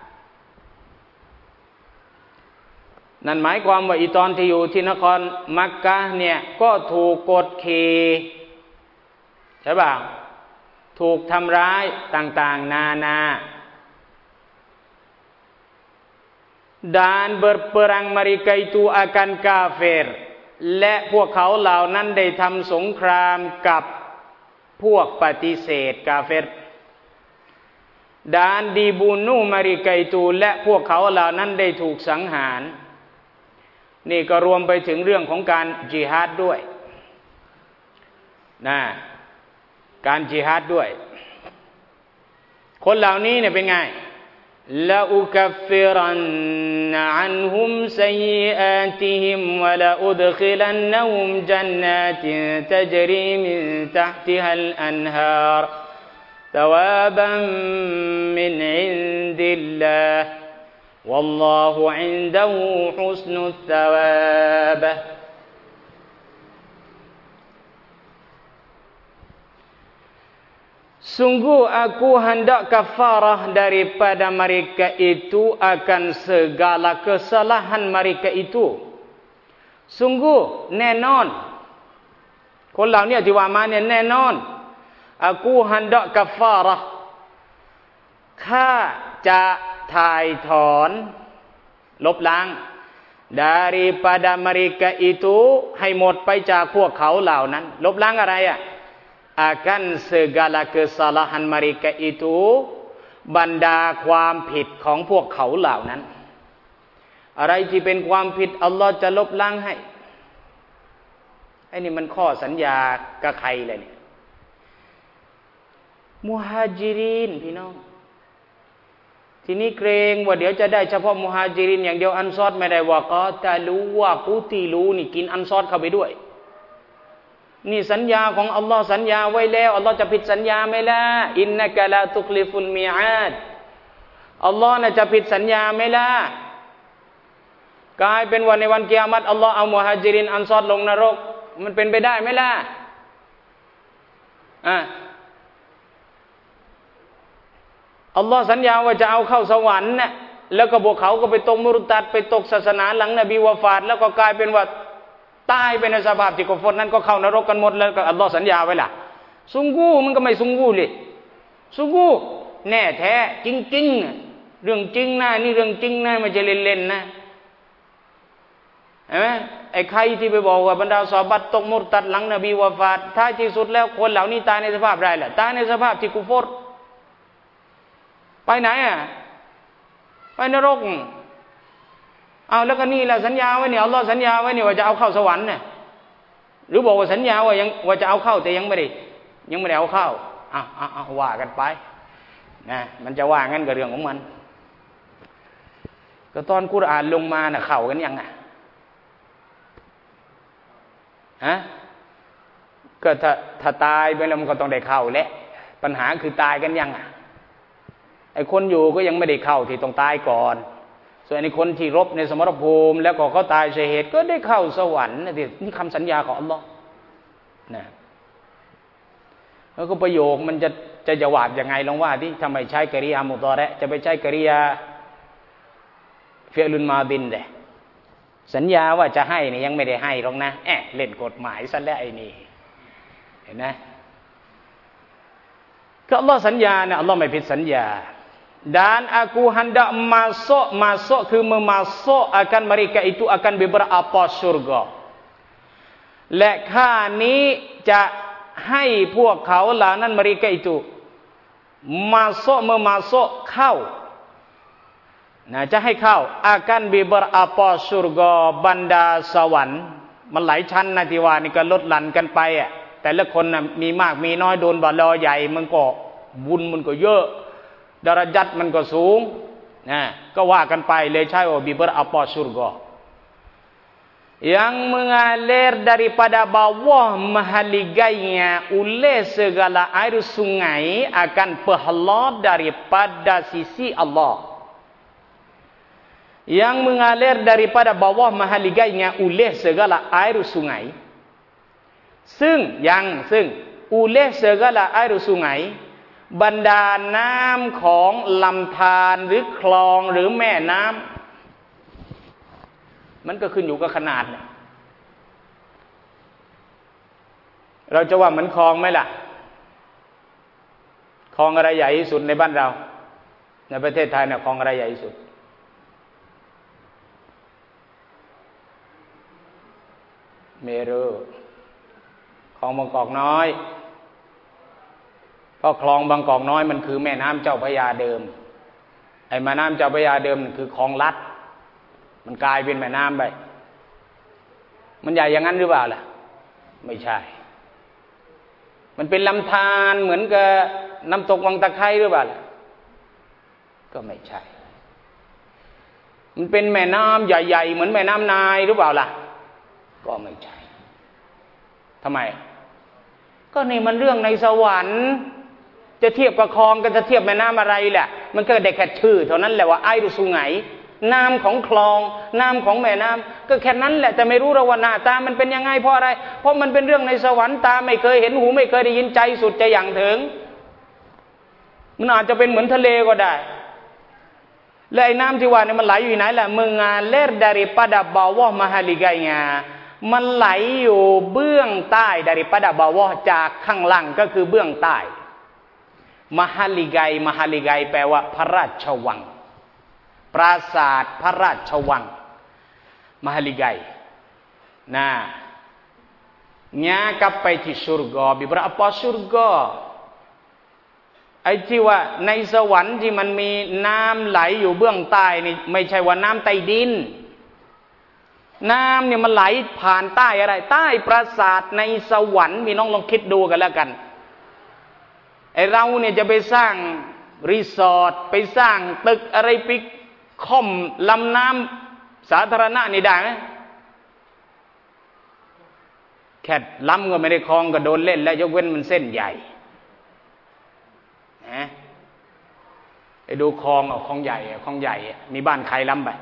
นั่นหมายความว่าอีตอนที่อยู่ที่นครมักกะห์เนี่ยก็ถูกกดขี่ใช่ป่ะถูกทำร้ายต่างๆนานา dan berperang mereka itu akan kafir และพวกเขาเหล่านั้นได้ทำสงครามกับพวกปฏิเสธกาเฟร dan dibunuh mereka itu และพวกเขาเหล่านั้นได้ถูกสังหารนี่ก็รวมไปถึงเรื่องของการจิฮาดด้วยนะการจิฮาดด้วยคนเหล่านี้เนี่ยเป็นไง la ukaffiranna anhum sayyi'atihim wa la udkhilannahum jannatin tajri min tahtiha al-anhar thawaban min 'indillah wallahu 'indahu husnul thawab Sungguh aku hendak kafarah daripada mereka itu akan segala kesalahan mereka itu. Sungguh แน่นอนคนเหล่านี้ที่ว่ามาเนี่ยแน่นอน aku hendak kafarah ข้าจะถ่ายถอนลบล้าง daripada mereka itu ให้หมดไปจากพวกเขาเหล่านั้นลบล้างอะไรอ่ะ akan segala kesalahan mereka itu บรรดาความผิดของพวกเขาเหล่านั้นอะไรที่เป็นความผิดอัลลอฮ์จะลบล้างให้ไอ้นี่มันข้อสัญญากับใครเลยเนี่ยมุฮาจิรินพี่น้องทีนี้เกรงว่าเดี๋ยวจะได้เฉพาะมุฮาจิรินอย่างเดียวอันซอรไม่ได้ว่าก็ตะลูว่ากูตีลูนี่กินอันซอรเข้าไปด้วยนี่สัญญาของอัลลอฮ์สัญญาไว้แล้วอัลลอฮ์จะผิดสัญญาไหมล่ะอินนะกะลาตุคลิฟุลมีอาดอัลลอฮ์น่ะจะผิดสัญญาไหมล่ะกลายเป็นวันในวันกิยามัตอัลลอฮ์เอามุฮาจิรินอันซอรลงนรกมันเป็นไปได้ไหมล่ะอ่ะอัลลอฮ์สัญญาว่าจะเอาเข้าสวรรค์น่ะแล้วก็พวกเขาก็ไปตกมุรตัดไปตกศาสนาหลังนบีวะฟาตแล้วก็กลายเป็นว่าตายไปในสภาพที่กุฟรนั้นก็เข้านรกกันหมดแล้วก็อัลลอฮ์สัญญาไว้ล่ะซุงกูมันก็ไม่ซุงกูเลยซุงกูแน่แท้จริงๆเรื่องจริงนะนี่เรื่องจริงนะไม่ใช่เล่นๆนะเห็นไหมไอ้ใครที่ไปบอกว่าบรรดาซอฮาบะห์ตกมุรตัดหลังนบีวะฟาตท้ายที่สุดแล้วคนเหล่านี้ตายในสภาพไรล่ะตายในสภาพที่กุฟรไปไหนอ่ะไปนรกเอาแล้วก็นี่แหละสัญญาไว้เนี่ยอัลลอฮ์สัญญาไว้เนี่ยว่าจะเอาเข้าสวรรค์เนี่ยหรือบอกว่าสัญญาว่ายังว่าจะเอาเข้าแต่ยังไม่ได้ยังไม่ได้เอาเข้าอ่ะอ่ะอ่ะว่ากันไปนะมันจะว่างั้นก็เรื่องของมันก็ตอนกุรอานลงมาน่ะเข้ากันยังไงฮะก็ถ้าถ้าตายไปแล้วมันก็ต้องได้เข้าแหละปัญหาคือตายกันยังอ่ะไอ้คนอยู่ก็ยังไม่ได้เข้าที่ต้องตายก่อนส่วนไอ้คนที่รบในสมรภูมิแล้วก็เขาตายชะฮีดก็ได้เข้าสวรรค์นี่นี่คำสัญญาของอัลลอฮ์นะแล้วก็ประโยคมันจะจะจวาบยังไงลองว่าที่ทำไมใช้กริยามุตอเราะห์จะไปใช้กริยาฟิอลุนมาดินเด้สัญญาว่าจะให้นี่ยังไม่ได้ให้หรอกนะแอะเล่นกฎหมายซะแล้วไอ้นี่เห็นไหมก็อัลลอฮ์สัญญาเนี่ยอัลลอฮ์ไม่ผิดสัญญาdan aku hendak masuk masuk คือ memasuk akan mereka itu akan beberapa surga และข้านี้จะให้พวกเขาเหล่านั้น mereka itu masuk memasuk เข้านะจะให้เข้า akan beberapa surga บรรดาสวรรค์มันหลายชั้นนะที่ว่านี่ก็ลดหลั่นกันไปอ่ะแต่ละคนน่ะมีมากมีน้อยโดนบาลอใหญ่มันก็บุญมันก็เยอะดาราจัดมันก็สูงนะก็ว่ากันไปเลยใช่ว่าบิเบอร์อัปอsurga yang mengalir daripada bawah mahaligainya oleh segala air sungai akan pahala daripada sisi Allah yang mengalir daripada bawah mahaligainya oleh segala air sungai ซึ่งยังซึ่ง oleh segala air sungaiบรรดาน้ำของลำธารหรือคลองหรือแม่น้ำมันก็ขึ้นอยู่กับขนาดเนี่ยเราจะว่าเหมือนคลองไหมล่ะคลองอะไรใหญ่ที่สุดในบ้านเราในประเทศไทยเนี่ยคลองอะไรใหญ่ที่สุดเมรุคลองบางกอกน้อยเพราะคลองบางกอกน้อยมันคือแม่น้ำเจ้าพระยาเดิมไอ้แม่น้ำเจ้าพระยาเดิมคือคลองลัดมันกลายเป็นแม่น้ำไปมันใหญ่อย่างนั้นหรือเปล่าล่ะไม่ใช่มันเป็นลำธารเหมือนกับน้ำตกวังตะไคร้หรือเปล่าล่ะก็ไม่ใช่มันเป็นแม่น้ำใหญ่ๆเหมือนแม่น้ำนายหรือเปล่าล่ะก็ไม่ใช่ทำไมก็นี่มันเรื่องในสวรรค์จะเทียบกับคลองกันจะเทียบแม่น้ำอะไรแหละมันก็ได้แค่ชื่อเท่านั้นแหละว่าไอรุสุไงน้ำของคลองน้ำของแม่น้ำก็แค่นั้นแหละแต่ไม่รู้ว่าหน้าตามันเป็นยังไงเพราะอะไรเพราะมันเป็นเรื่องในสวรรค์ตาไม่เคยเห็นหูไม่เคยได้ยินใจสุดจะอย่างถึงมันอาจจะเป็นเหมือนทะเลก็ได้และไอ้น้ำที่ว่าเนี่ยมันไหลอยู่ไหนล่ะmengalir daripada bawah mahaligainyaมันไหลอยู่เบื้องใต้ daripada bawah จากข้างล่างก็คือเบื้องใต้มหาลิไกมหาลิไกแปลว่าพระราชวังปราสาทพระราชวัง mahaligai. Nah, nya kapai di surga, beberapa surga. ไอ้ที่ว่าในสวรรค์ที่มันมีน้ำไหลอยู่เบื้องใต้นี่ไม่ใช่ว่าน้ำใต้ดินน้ำเนี่ยมันไหลผ่านใต้อะไรใต้ปราสาทในสวรรค์พี่น้องลองคิดดูกันแล้วกันไอ้เราเนี่ยจะไปสร้างรีสอร์ทไปสร้างตึกอะไรไปค่อมลำน้ำสาธารณะนี่ได้ไหมแค่ล้ำก็ไม่ได้คลองก็โดนเล่นแล้วยกเว้นมันเส้นใหญ่นะไปดูคลองเอาคลองใหญ่คลองใหญ่มีบ้านใครล้ำไป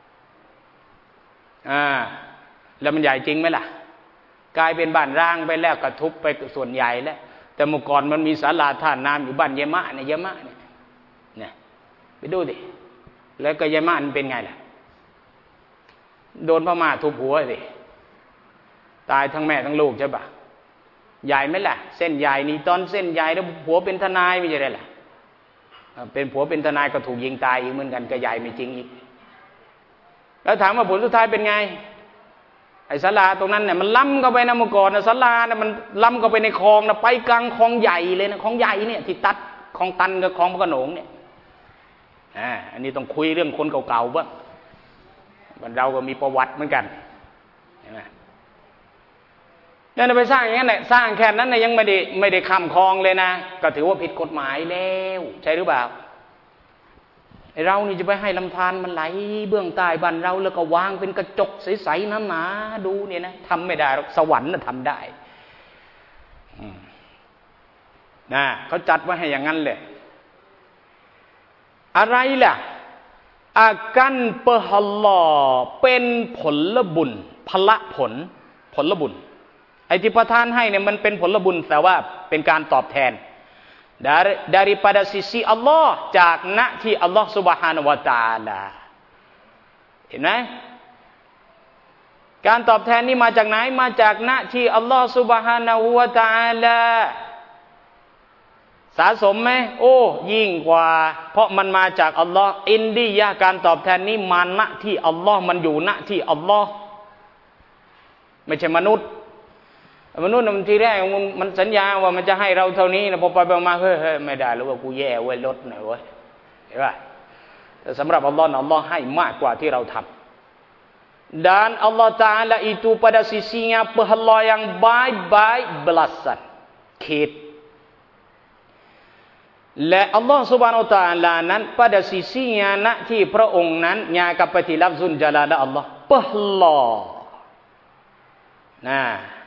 อ่าแล้วมันใหญ่จริงไหมล่ะกลายเป็นบ้านร้างไปแล้วกระทุบไปส่วนใหญ่แล้วแต่เมื่อก่อนมันมีศาลาท่าน้ำอยู่บ้านยายมะเนี่ยยายมะเนี่ยเนี่ยไปดูดิแล้วก็ยายมะมันเป็นไงล่ะโดนพม่าทุบหัวสิตายทั้งแม่ทั้งลูกใช่ปะใหญ่ไหมล่ะเส้นใหญ่นี่ตอนเส้นใหญ่แล้วผัวเป็นทนายไม่ใช่ได้ล่ะเป็นผัวเป็นทนายก็ถูกยิงตายอีกเหมือนกันก็ใหญ่ไม่จริงอีกแล้วถามว่าผลสุดท้ายเป็นไงไอ้ศาลาตรงนั้นเนี่ยมันล้ำเข้าไปนะเมื่อก่อนนะศาลาเนี่ยมันล้ำเข้าไปในคลองนะไปกลางคลองใหญ่เลยนะคลองใหญ่เนี่ยที่ตัดคลองตันกับคลองพระโขนงเนี่ยอ่าอันนี้ต้องคุยเรื่องคนเก่าๆบ้างมันเราก็มีประวัติเหมือนกันเห็นไหมเนี่ยไปสร้างอย่างนั้นแหละสร้างแค่นั้นเนี่ยยังไม่ได้ไม่ได้ข้ามคลองเลยนะก็ถือว่าผิดกฎหมายแล้วใช่หรือเปล่าไอเรานี่จะไปให้ลำธารมันไหลเบื้องใต้บ้านเราแล้วก็วางเป็นกระจกใสๆหนาๆดูเนี่ยนะทำไม่ได้หรอกสวรรค์น่ะทำได้นะเขาจัดไว้ให้อย่างนั้นเลยอะไรล่ะอากันเปะฮัลลอเป็นผลบุญพละผลผลบุญไอ้ที่ประทานให้เนี่ยมันเป็นผลบุญแต่ว่าเป็นการตอบแทนdari daripada sisi Allah จากณที่อัลลอฮฺ سبحانه และ تعالى เห็นไหมการตอบแทนนี้มาจากไหนมาจากณที่อัลลอฮฺ سبحانه และ تعالى สะสมไหมโอ้ยิ่งกว่าเพราะมันมาจากอัลลอฮฺอินดียะการตอบแทนนี้มาณที่อัลลอฮฺมันอยู่ณที่อัลลอฮฺไม่ใช่มนุษย์มนุษย์มันทีแรกมันสัญญาว่ามันจะให้เราเท่านี้นะพอไปมาเฮ้ยไม่ได้แล้วว่ากูแย่เว้ยลดหน่อยเว้ยเห็นป่ะแต่สำหรับอัลลอฮ์อัลลอฮ์ให้มากกว่าที่เราทำdan Allah Taala itu pada sisinya pahala yang baik-baik belasan ขีดและอัลลอฮ์ Subhanahu Wa Taala นั้น pada sisinya ณที่พระองค์นั้นญากับปฏิลักษณ์จลาละอัลลอฮ์ pahala นะ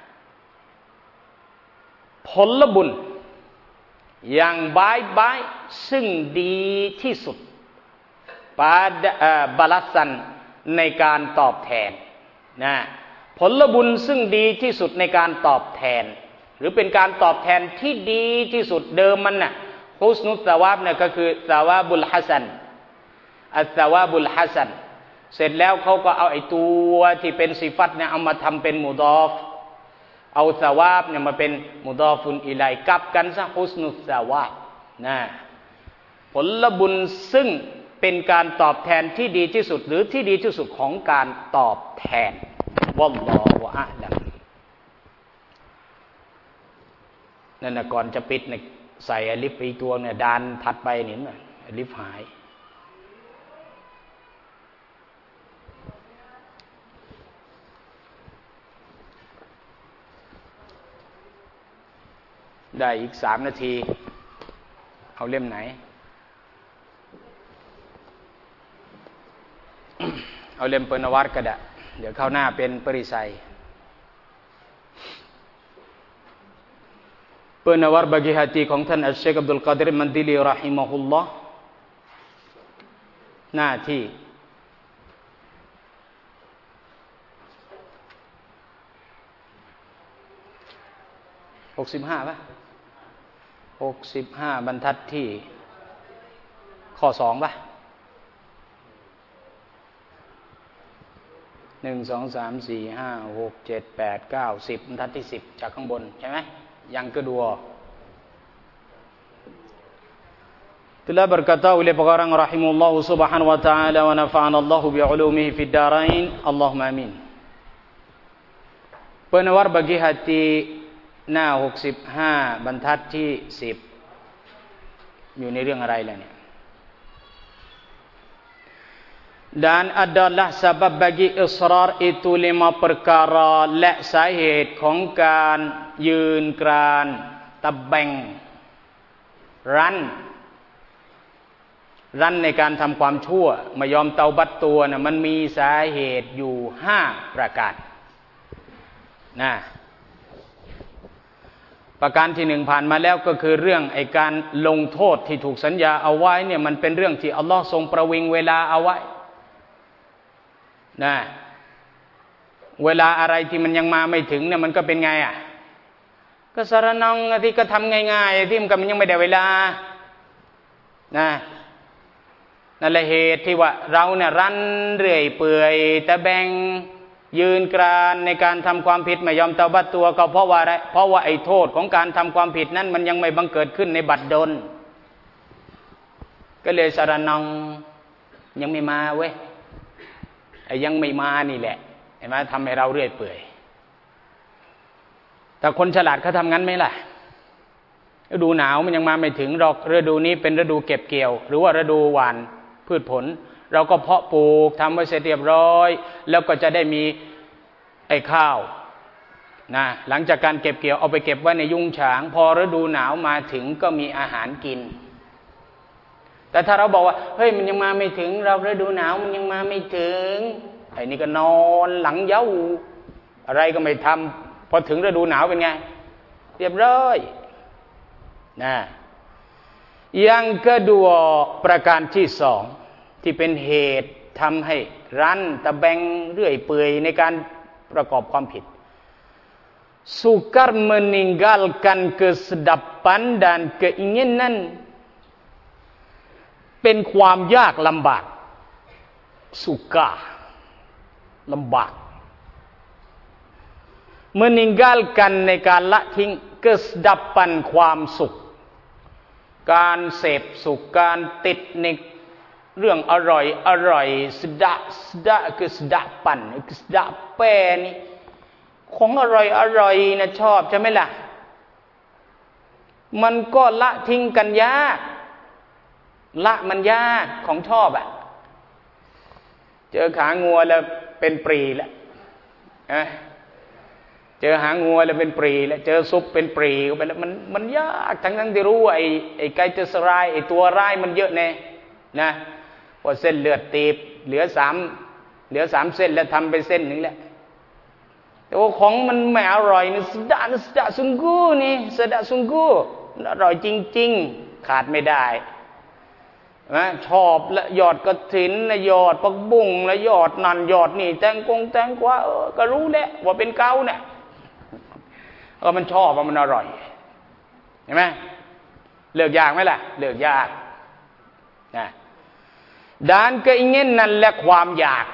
ผลบุญอย่างบายบายซึ่งดีที่สุดปาดบาลัสันในการตอบแทนนะผลบุญซึ่งดีที่สุดในการตอบแทนหรือเป็นการตอบแทนที่ดีที่สุดเดิมมันน่ะฮุสนุสซาวาบเนี่ยก็คือซาวาบุลฮัสซันอัสซาวาบุลฮัสซันเสร็จแล้วเขาก็เอาไอ้ตัวที่เป็นสิฟัตเนี่ยเอามาทำเป็นมุดอฟเอาซาวาบเนี่ยมาเป็นมุดอฟุนอิลัยกับกันซะฮุสนุสซาวาบนะผลบุญซึ่งเป็นการตอบแทนที่ดีที่สุดหรือที่ดีที่สุดของการตอบแทนวัลลอฮุอะลัมนั่นน่ะก่อนจะปิดเนี่ยใส่อลิฟไปตัวเนี่ยดานถัดไปนี่น่ะอลิฟหายได้อีกสามนาทีเอาเล่มไหนเอาเล่มเปนวัตก็ได้เดี๋ยวเข้าหน้าเป็นปริไซเปนวัตบากีฮาตีของท่านอัชเชคอับดุลกาดิรมันดิลีราฮิมะฮุลลอฮ์หน้าที่หกสิบห้าป่ะหกสิบห้าบรรทัดที่ข้อสองป่ะหนึ่งสองสามสี่ห้าหกเจ็ดแปดเก้าสิบบรรทัดที่สิบจากข้างบนใช่ไหมยังก็ดู Telah berkata oleh pengarang rahimahullah subhanahu wa ta'ala wa nafa'ana Allahu bi'ulumihi fid darain. Allahumma amin. Penawar bagi hatiหน้าหกสิบห้าบรรทัดที่สิบอยู่ในเรื่องอะไรล่ะเนี่ย Dan adalah sebab bagi israr itu lima perkara และสาเหตุของการยืนกรานตะแบงรั้นรั้นในการทำความชั่วไม่ยอมเตาบัตตัวนะมันมีสาเหตุอยู่ห้าประการนะประการที่หนึ่งผ่านมาแล้วก็คือเรื่องไอ้การลงโทษที่ถูกสัญญาเอาไว้เนี่ยมันเป็นเรื่องที่อัลลอฮ์ทรงประวิงเวลาเอาไว้นะเวลาอะไรที่มันยังมาไม่ถึงเนี่ยมันก็เป็นไงอ่ะก็สารนองที่ก็ทำง่ายๆที่มันก็มันยังไม่ได้เวลานะนั่นแหละเหตุที่ว่าเราเนี่ยรั้นเรื่อยเปื่อยตะแบงยืนกรานในการทำความผิดไม่ยอมเตาบัตตัวก็เพราะว่าอะไรเพราะว่าไอ้โทษของการทำความผิดนั้นมันยังไม่บังเกิดขึ้นในบัดดลก็เลยสารนองยังไม่มาเว้ยไอ้ยังไม่มานี่แหละเห็นไหมทำให้เราเรื่อยเปื่อยแต่คนฉลาดเขาทำงั้นไหมล่ะฤดูหนาวมันยังมาไม่ถึงหรอกฤดูนี้เป็นฤดูเก็บเกี่ยวหรือว่าฤดูหว่านพืชผลเราก็เพาะปลูกทำไว้เสร็จเรียบร้อยแล้วก็จะได้มีไอ้ข้าวนะหลังจากการเก็บเกี่ยวเอาไปเก็บไว้ในยุ้งฉางพอฤดูหนาวมาถึงก็มีอาหารกินแต่ถ้าเราบอกว่าเฮ้ยมันยังมาไม่ถึงเราฤดูหนาวมันยังมาไม่ถึงไอ้นี่ก็นอนหลังเย้าอะไรก็ไม่ทำพอถึงฤดูหนาวเป็นไงเรียบร้อยนะyang keduaประการที่สองที่เป็นเหตุทำให้รั้นตะแบงเรื่อยเปื่อยในการประกอบความผิด sukar meninggalkan kesedapan dan keinginan เป็นความยากลำบากสุกาลำบาก meninggalkan ในการละทิ้ง kesedapan ความสุขการเสพสุขการติดในเรื่องอร่อยอร่อยสดะสดะคือสดะปั่นคือสดะแป้นี่ของอร่อยอร่อยนะชอบใช่ไหมล่ะมันก็ละทิ้งกันยากละมันยากของชอบอ่ะเจอขางัวแล้วเป็นปรีแล้วนะเจอหางงัวแล้วเป็นปรีแล้วเจอซุปเป็นปรีเข้าไปแล้วมันมันยากทั้งทั้งที่รู้ว่าไอ้ไอ้ไกเตอร์สไรไอ้ตัวร้ายมันเยอะแน่นะพอเส้นเลือดตีบเหลือสามเหลือสามเส้นแล้วทำไปเส้นหนึ่งแล้วแต่ว่าของมันไม่อร่อยนี่สดะสดะซุงกูนี่สดะซุงกูอร่อยจริงๆขาดไม่ได้นะชอบและยอดกระถินและยอดปักบุ้งและยอดนั่นยอดนี่แตงกงแตงกวาเออก็รู้แหละว่าเป็นเกาเนี่ยเออมันชอบว่ามันอร่อยเห็นไหมเลือกยากไหมล่ะเลือกยากนะด้านก็อิงเง่นนั่นและความอยาก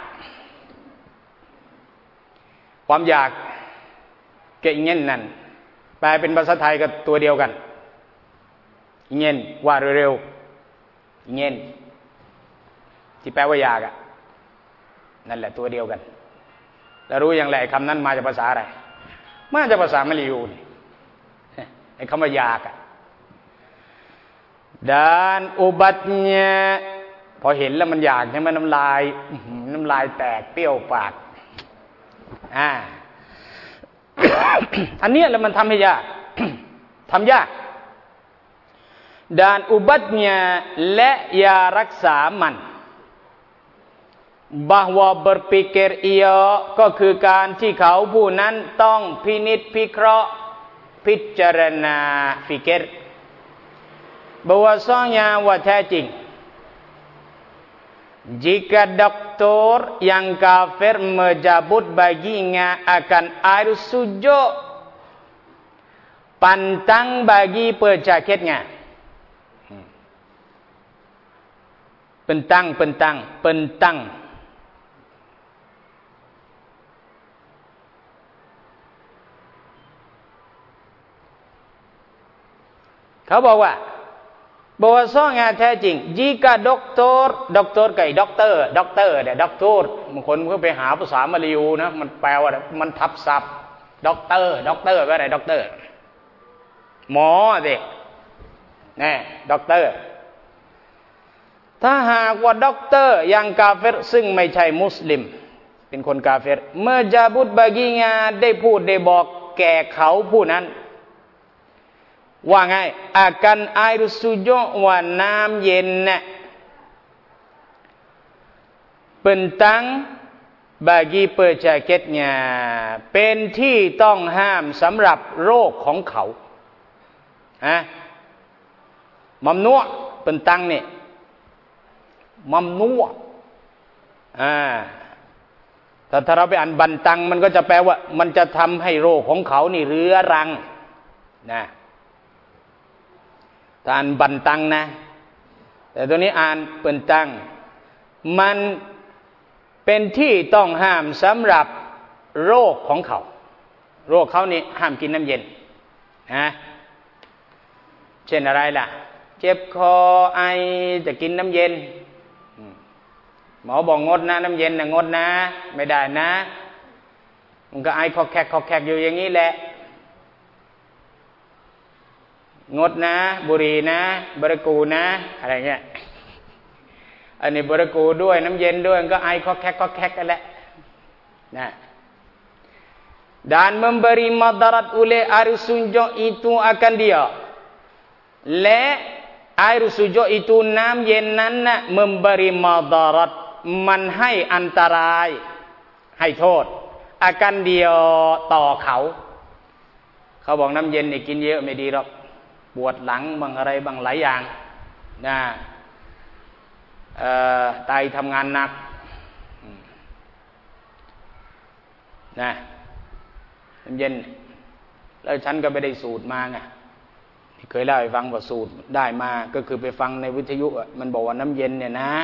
ความอยากเก่งเง่นนั่นแปลเป็นภาษาไทยก็ตัวเดียวกันอิงเง่นว่าเร็วๆอิงเง่นที่แปลว่าอยากอ่ะนั่นแหละตัวเดียวกันแล้วรู้อย่างไรคำนั้นมาจากภาษาอะไรมาจากภาษามลายูนี่ไอ้คำว่าอยากอ่ะ dan obatnya พอเห็นแล้วมันอยากใช่ไหมน้ำลายน้ำลายแตกเปรี้ยวปากอ่า อันนี้แล้วมันทำให้ยาก ทำยาก dan obatnya และยารักษามัน bahwa berpikir ia ก็คือการที่เขาผู้นั้นต้องพินิจพิเคราะห์พิจารณา fikir bahwasanya ว่าแท้จริงjika doktor yang kafir mencabut baginya akan air sujud pantang bagi penyakitnya pentang pentang pentangเขาบอกว่า bahwasanya แท้จริง jika doktor doktor กับ doctor doctor เนี่ย doctor บางคนก็ไปหาภาษามาลายูนะมันแปลว่ามันทับศัพท์ doctor doctor แปลว่าอะไร doctor หมอสิแน่ doctor ถ้าหากว่าด็อกเตอร์ยังกาเฟรซึ่งไม่ใช่มุสลิมเป็นคนกาเฟรเมื่อจาบุตบากีงาได้พูดได้บอกแก่เขาผู้นั้นว่าไงอากันไอรุสุโยว่าน้ำเย็นเนี่ยเป็นตั้งบากีเปิดจากเก็ตเนี่ยเป็นที่ต้องห้ามสำหรับโรคของเขาฮะมัมนัวเป็นตั้งเนี่ยมัมนัวอ่าถ้าถ้าเราไปอ่านบันตังมันก็จะแปลว่ามันจะทำให้โรคของเขานี่เรื้อรังนะถ้าอ่านบันตังนะแต่ตัวนี้อ่านเป็นตังมันเป็นที่ต้องห้ามสำหรับโรคของเขาโรคเขานี่ห้ามกินน้ำเย็นนะเช่นอะไรล่ะเจ็บคอไอจะกินน้ำเย็นหมอบอกงดนะน้ำเย็นนะงดนะไม่ได้นะมันก็ไอคอแคกคอแคกอยู่อย่างนี้แหละงดนะบุหรี่นะบริกูนะอะไรเงี้ยอันนี้บริกูด้วยน้ำเย็นด้วยก็ไอคอแคกคอแคกกันแหละนะ dan memberi madarat oleh air sunjuk itu akan dia และair sunjuk itu น้ำเย็นนั้นน่ะ memberi madaratมันให้อันตรายให้โทษอาการเดียวต่อเขาเขาบอกน้ำเย็นนี่กินเยอะไม่ดีหรอกปวดหลังบางอะไรบางหลายอย่างนะเอ่อไตทำงานหนักนะน้ำเย็นแล้วฉันก็ไม่ได้สูตรมาไงเคยเล่าให้ฟังว่าสูตรได้มาก็คือไปฟังในวิทยุมันบอกว่าน้ำเย็นเนี่ยนะ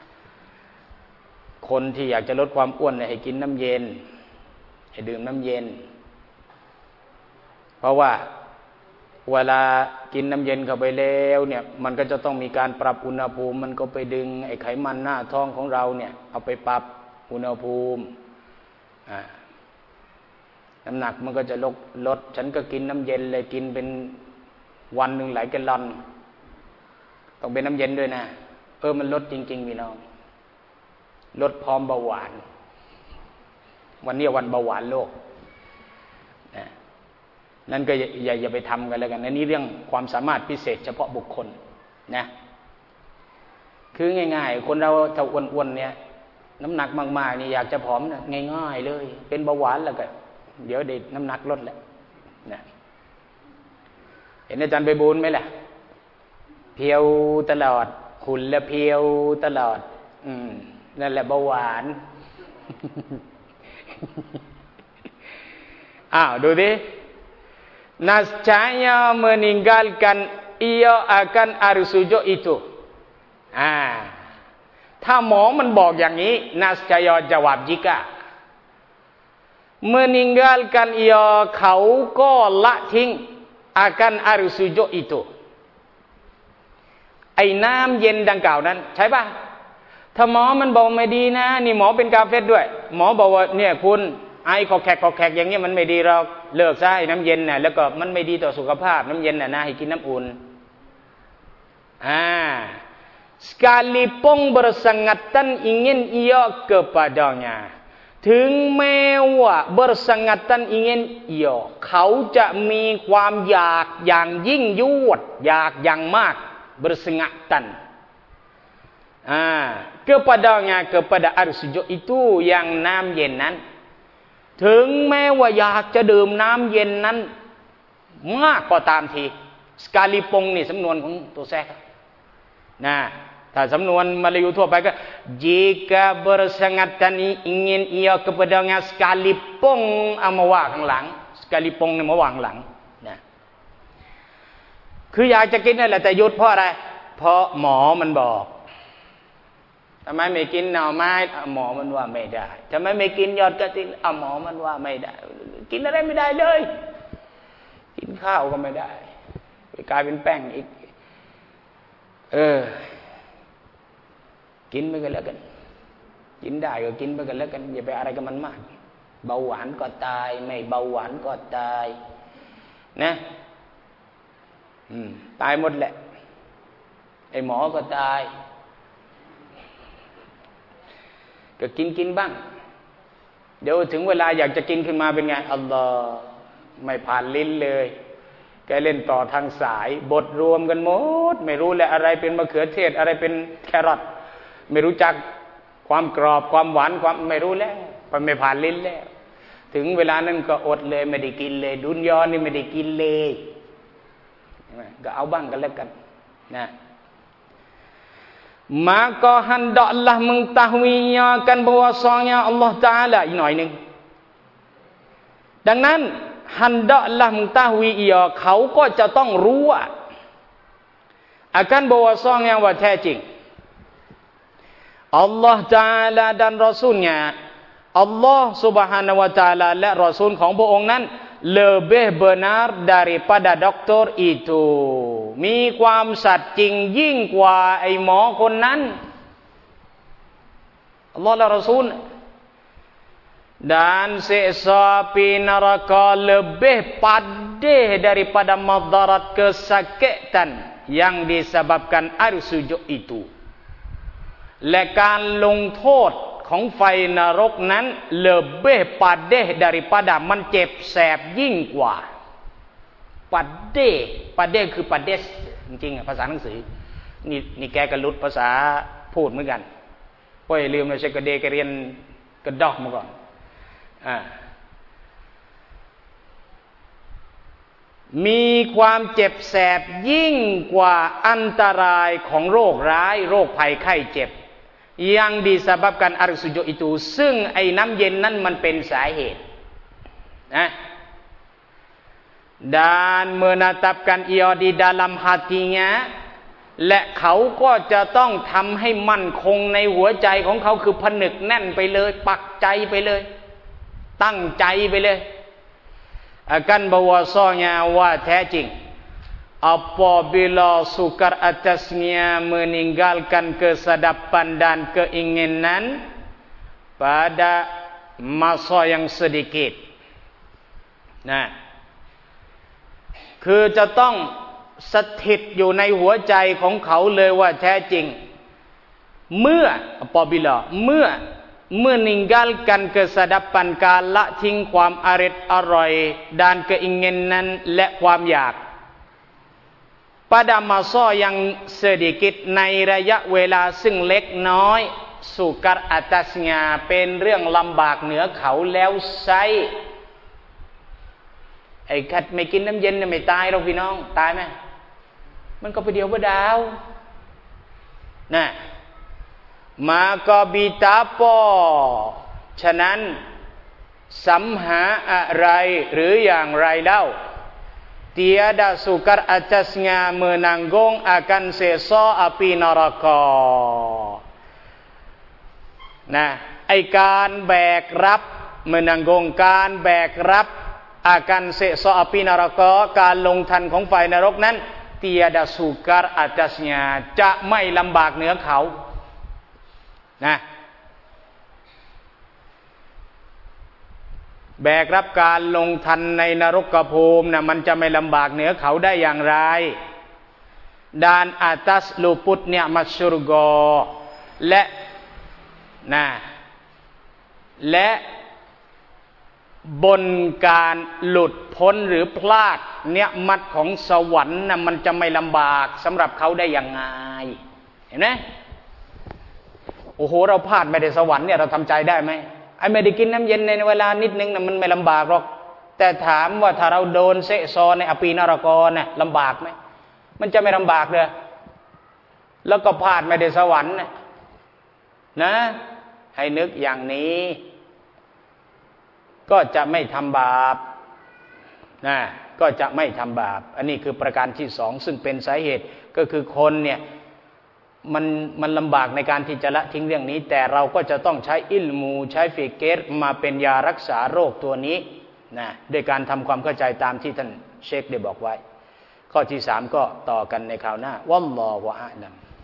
คนที่อยากจะลดความอ้วนเนี่ยให้กินน้ำเย็นให้ดื่มน้ำเย็นเพราะว่าเวลากินน้ำเย็นเข้าไปแล้วเนี่ยมันก็จะต้องมีการปรับอุณหภูมิมันก็ไปดึงไอ้ไขมันหน้าท้องของเราเนี่ยเอาไปปรับอุณหภูมิอ่าน้ำหนักมันก็จะลดลดฉันก็กินน้ำเย็นเลยกินเป็นวันหนึ่งหลายแกลลอนต้องเป็นน้ำเย็นด้วยนะเออมันลดจริงๆพี่น้องลดพร้อมเบาหวานวันนี้วันเบาหวานโลกนะนั่นก็อย่าอย่าไปทำกันแล้วกันอันนี้เรื่องความสามารถพิเศษเฉพาะบุคคลนะคือง่ายๆคนเราถ้าอ้วนๆเนี่ยน้ำหนักมากๆนี่อยากจะผอมนะง่ายๆเลยเป็นเบาหวานแล้วก็เดี๋ยวเด็กน้ำหนักลดแหละนะเห็นอาจารย์ไปบูนไหมล่ะเพียวตลอดหุ่นและเพียวตลอดอืมนั่นแหละเบาหวานอ้าวดูดิnascaya meninggalkan ia akan arsujo itu อ่าถ้าหมอมันบอกอย่างนี้ nascaya jawab jika meninggalkan ia เขาก็ละทิ้ง akan arsujo itu ไอ้น้ำเย็นดังกล่าวนั้นใช่ป่ะถ้าหมอมันบอกไม่ดีนะนี่หมอเป็นกาเฟรด้วยหมอบอกว่าเนี่ยคุณไอคอแขกคอแขกอย่างเงี้ยมันไม่ดีเราเลิกซะไอ้น้ำเย็นน่ะแล้วก็มันไม่ดีต่อสุขภาพน้ำเย็นน่ะนะให้กินน้ำอุ่นอ่า sekalipun bersengatan ingin ia kepadanya ถึงแม้ว่า bersengatan ingin ia เขาจะมีความอยากอย่างยิ่งยวดอยากอย่างมาก bersengatan Ah, kepadanya kepada air sejuk itu yang น้ำเย็นนั้นถึงแม้ว่าอยากจะดื่มน้ำเย็นนั้นมากก็ตามทีสกาลิปงนี่สำนวนของตัวแทรกนะถ้าสำนวนมาลายูทั่วไปก็ jika bersengatan ingin ia kepadanya sekalipun เอามาว่าข้างหลังสกาลิปงนี่มาว่าข้างหลังนะคืออยากจะกินนั่นแหละแต่หยุดเพราะอะไรเพราะหมอมันบอกทำไมไม่กินหน่อไม้หมอมันว่าไม่ได้ทำไมไม่กินยอดกระถินหมอมันว่าไม่ได้กินอะไรไม่ได้เลยกินข้าวก็ไม่ได้กลายเป็นแป้งอีกเออกินไปกันแล้วกันกินได้ก็กินไปกันแล้วกันอย่าไปอะไรกับมันมากเบาหวานก็ตายไม่เบาหวานก็ตายนะอืมตายหมดแหละไอ้หมอก็ตายก็กินกินบ้างเดี๋ยวถึงเวลาอยากจะกินขึ้นมาเป็นไงอัลลอฮ์ไม่ผ่านลิ้นเลยแกเล่นต่อทางสายบทรวมกันหมดไม่รู้แหละอะไรเป็นมะเขือเทศอะไรเป็นแครอทไม่รู้จักความกรอบความหวานความไม่รู้แล้วมันไม่ผ่านลิ้นแล้วถึงเวลานั้นก็อดเลยไม่ได้กินเลยดุนยอนี่ไม่ได้กินเลยก็เอาบ้างกันแล้วกันนะ maka hendaklah mengetahuinya bahwasanya Allah Taala อีกหน่อยนึงดังนั้น hendaklah mengetahui ia เขาก็จะต้องรู้ว่า akan bahwasanya ว่าแท้จริง Allah Taala dan Rasulnya Allah Subhanahu wa Taala และรอซูลของพระองค์นั้น lebih benar daripada doktor itu มีความสัตย์จริงยิ่งกว่าไอ้หมอคนนั้นอัลลอฮ์และรอซูล dan siksa api neraka lebih pedih daripada madarat kesakitan yang disebabkan air sujud itu และการลงโทษของไฟนรกนั้นเลเบปาเดดาริปาดามันเจ็บแสบยิ่งกว่าปาเดปาเดคือปาเดสจริงๆภาษาหนังสือนี่นี่แกก็ลุดภาษาพูดเหมือนกันเพราะอย่าลืมนะเชกเดแกเรียนกระดอกมาก่อนอ่ามีความเจ็บแสบยิ่งกว่าอันตรายของโรคร้ายโรคภัยไข้เจ็บyang disebabkan air sujud itu ซึ่งไอ้น้ำเย็นนั้นมันเป็นสาเหตุนะ dan menetapkan ia di dalam hatinya และเขาก็จะต้องทำให้มั่นคงในหัวใจของเขาคือผนึกแน่นไปเลยปักใจไปเลยตั้งใจไปเลย akan bahwasanya ว่าแท้จริงapabila sukar atasnya meninggalkan kesadapan dan keinginan pada masa yang sedikit นะคือจะต้องสถิตอยู่ในหัวใจของเขาเลยว่าแท้จริงเมื่อ apabila เมื่อ meninggalkan kesadapan การละทิ้งความอร็ดอร่อย dan keinginan และความอยากpada masa yang sedikit ในระยะเวลาซึ่งเล็กน้อยสุกัรอัตัสญาเป็นเรื่องลำบากเหนือเขาแล้วไซไอ้ขัดไม่กินน้ำเย็นเนี่ยไม่ตายหรอกพี่น้องตายไหมมันก็ไปเดียวประดาวนะมาก็บิตาปอฉะนั้นสัมหาอะไรหรืออย่างไรเล่าtiada sukar atasnya menanggung akan siksa api neraka นะไอการแบกรับ menanggung การแบกรับ akan siksa api neraka การลงทันของไฟนรกนั้น tiada sukar atasnya จะไม่ลำบากเหนือเขานะแบกรับการลงทันในนรกภูมินะมันจะไม่ลำบากเหนือเขาได้อย่างไร dan atas luputnya masyurga และนะและบนการหลุดพ้นหรือพลาดเนี่ยมัดของสวรรค์นะมันจะไม่ลำบากสำหรับเขาได้อย่างไงเห็นไหมโอ้โหเราพลาดไม่ได้สวรรค์เนี่ยเราทำใจได้ไหมไอ้ไม่ได้กินน้ำเย็นในเวลานิดนึงนะมันไม่ลำบากหรอกแต่ถามว่าถ้าเราโดนเซซอในอปีนรกรเนี่ยลำบากไหมมันจะไม่ลำบากเลยแล้วก็พลาดไม่ได้สวรรค์นะนะให้นึกอย่างนี้ก็จะไม่ทำบาปนะก็จะไม่ทำบาปอันนี้คือประการที่สองซึ่งเป็นสาเหตุก็คือคนเนี่ยมันมันลำบากในการที่จะละทิ้งเรื่องนี้แต่เราก็จะต้องใช้อิลมูใช้ฟิกเกตมาเป็นยารักษาโรคตัวนี้นะด้วยการทำความเข้าใจตามที่ท่านเชคได้บอกไว้ข้อที่สามก็ต่อกันในคราวหน้าวัลลอฮุอะลัม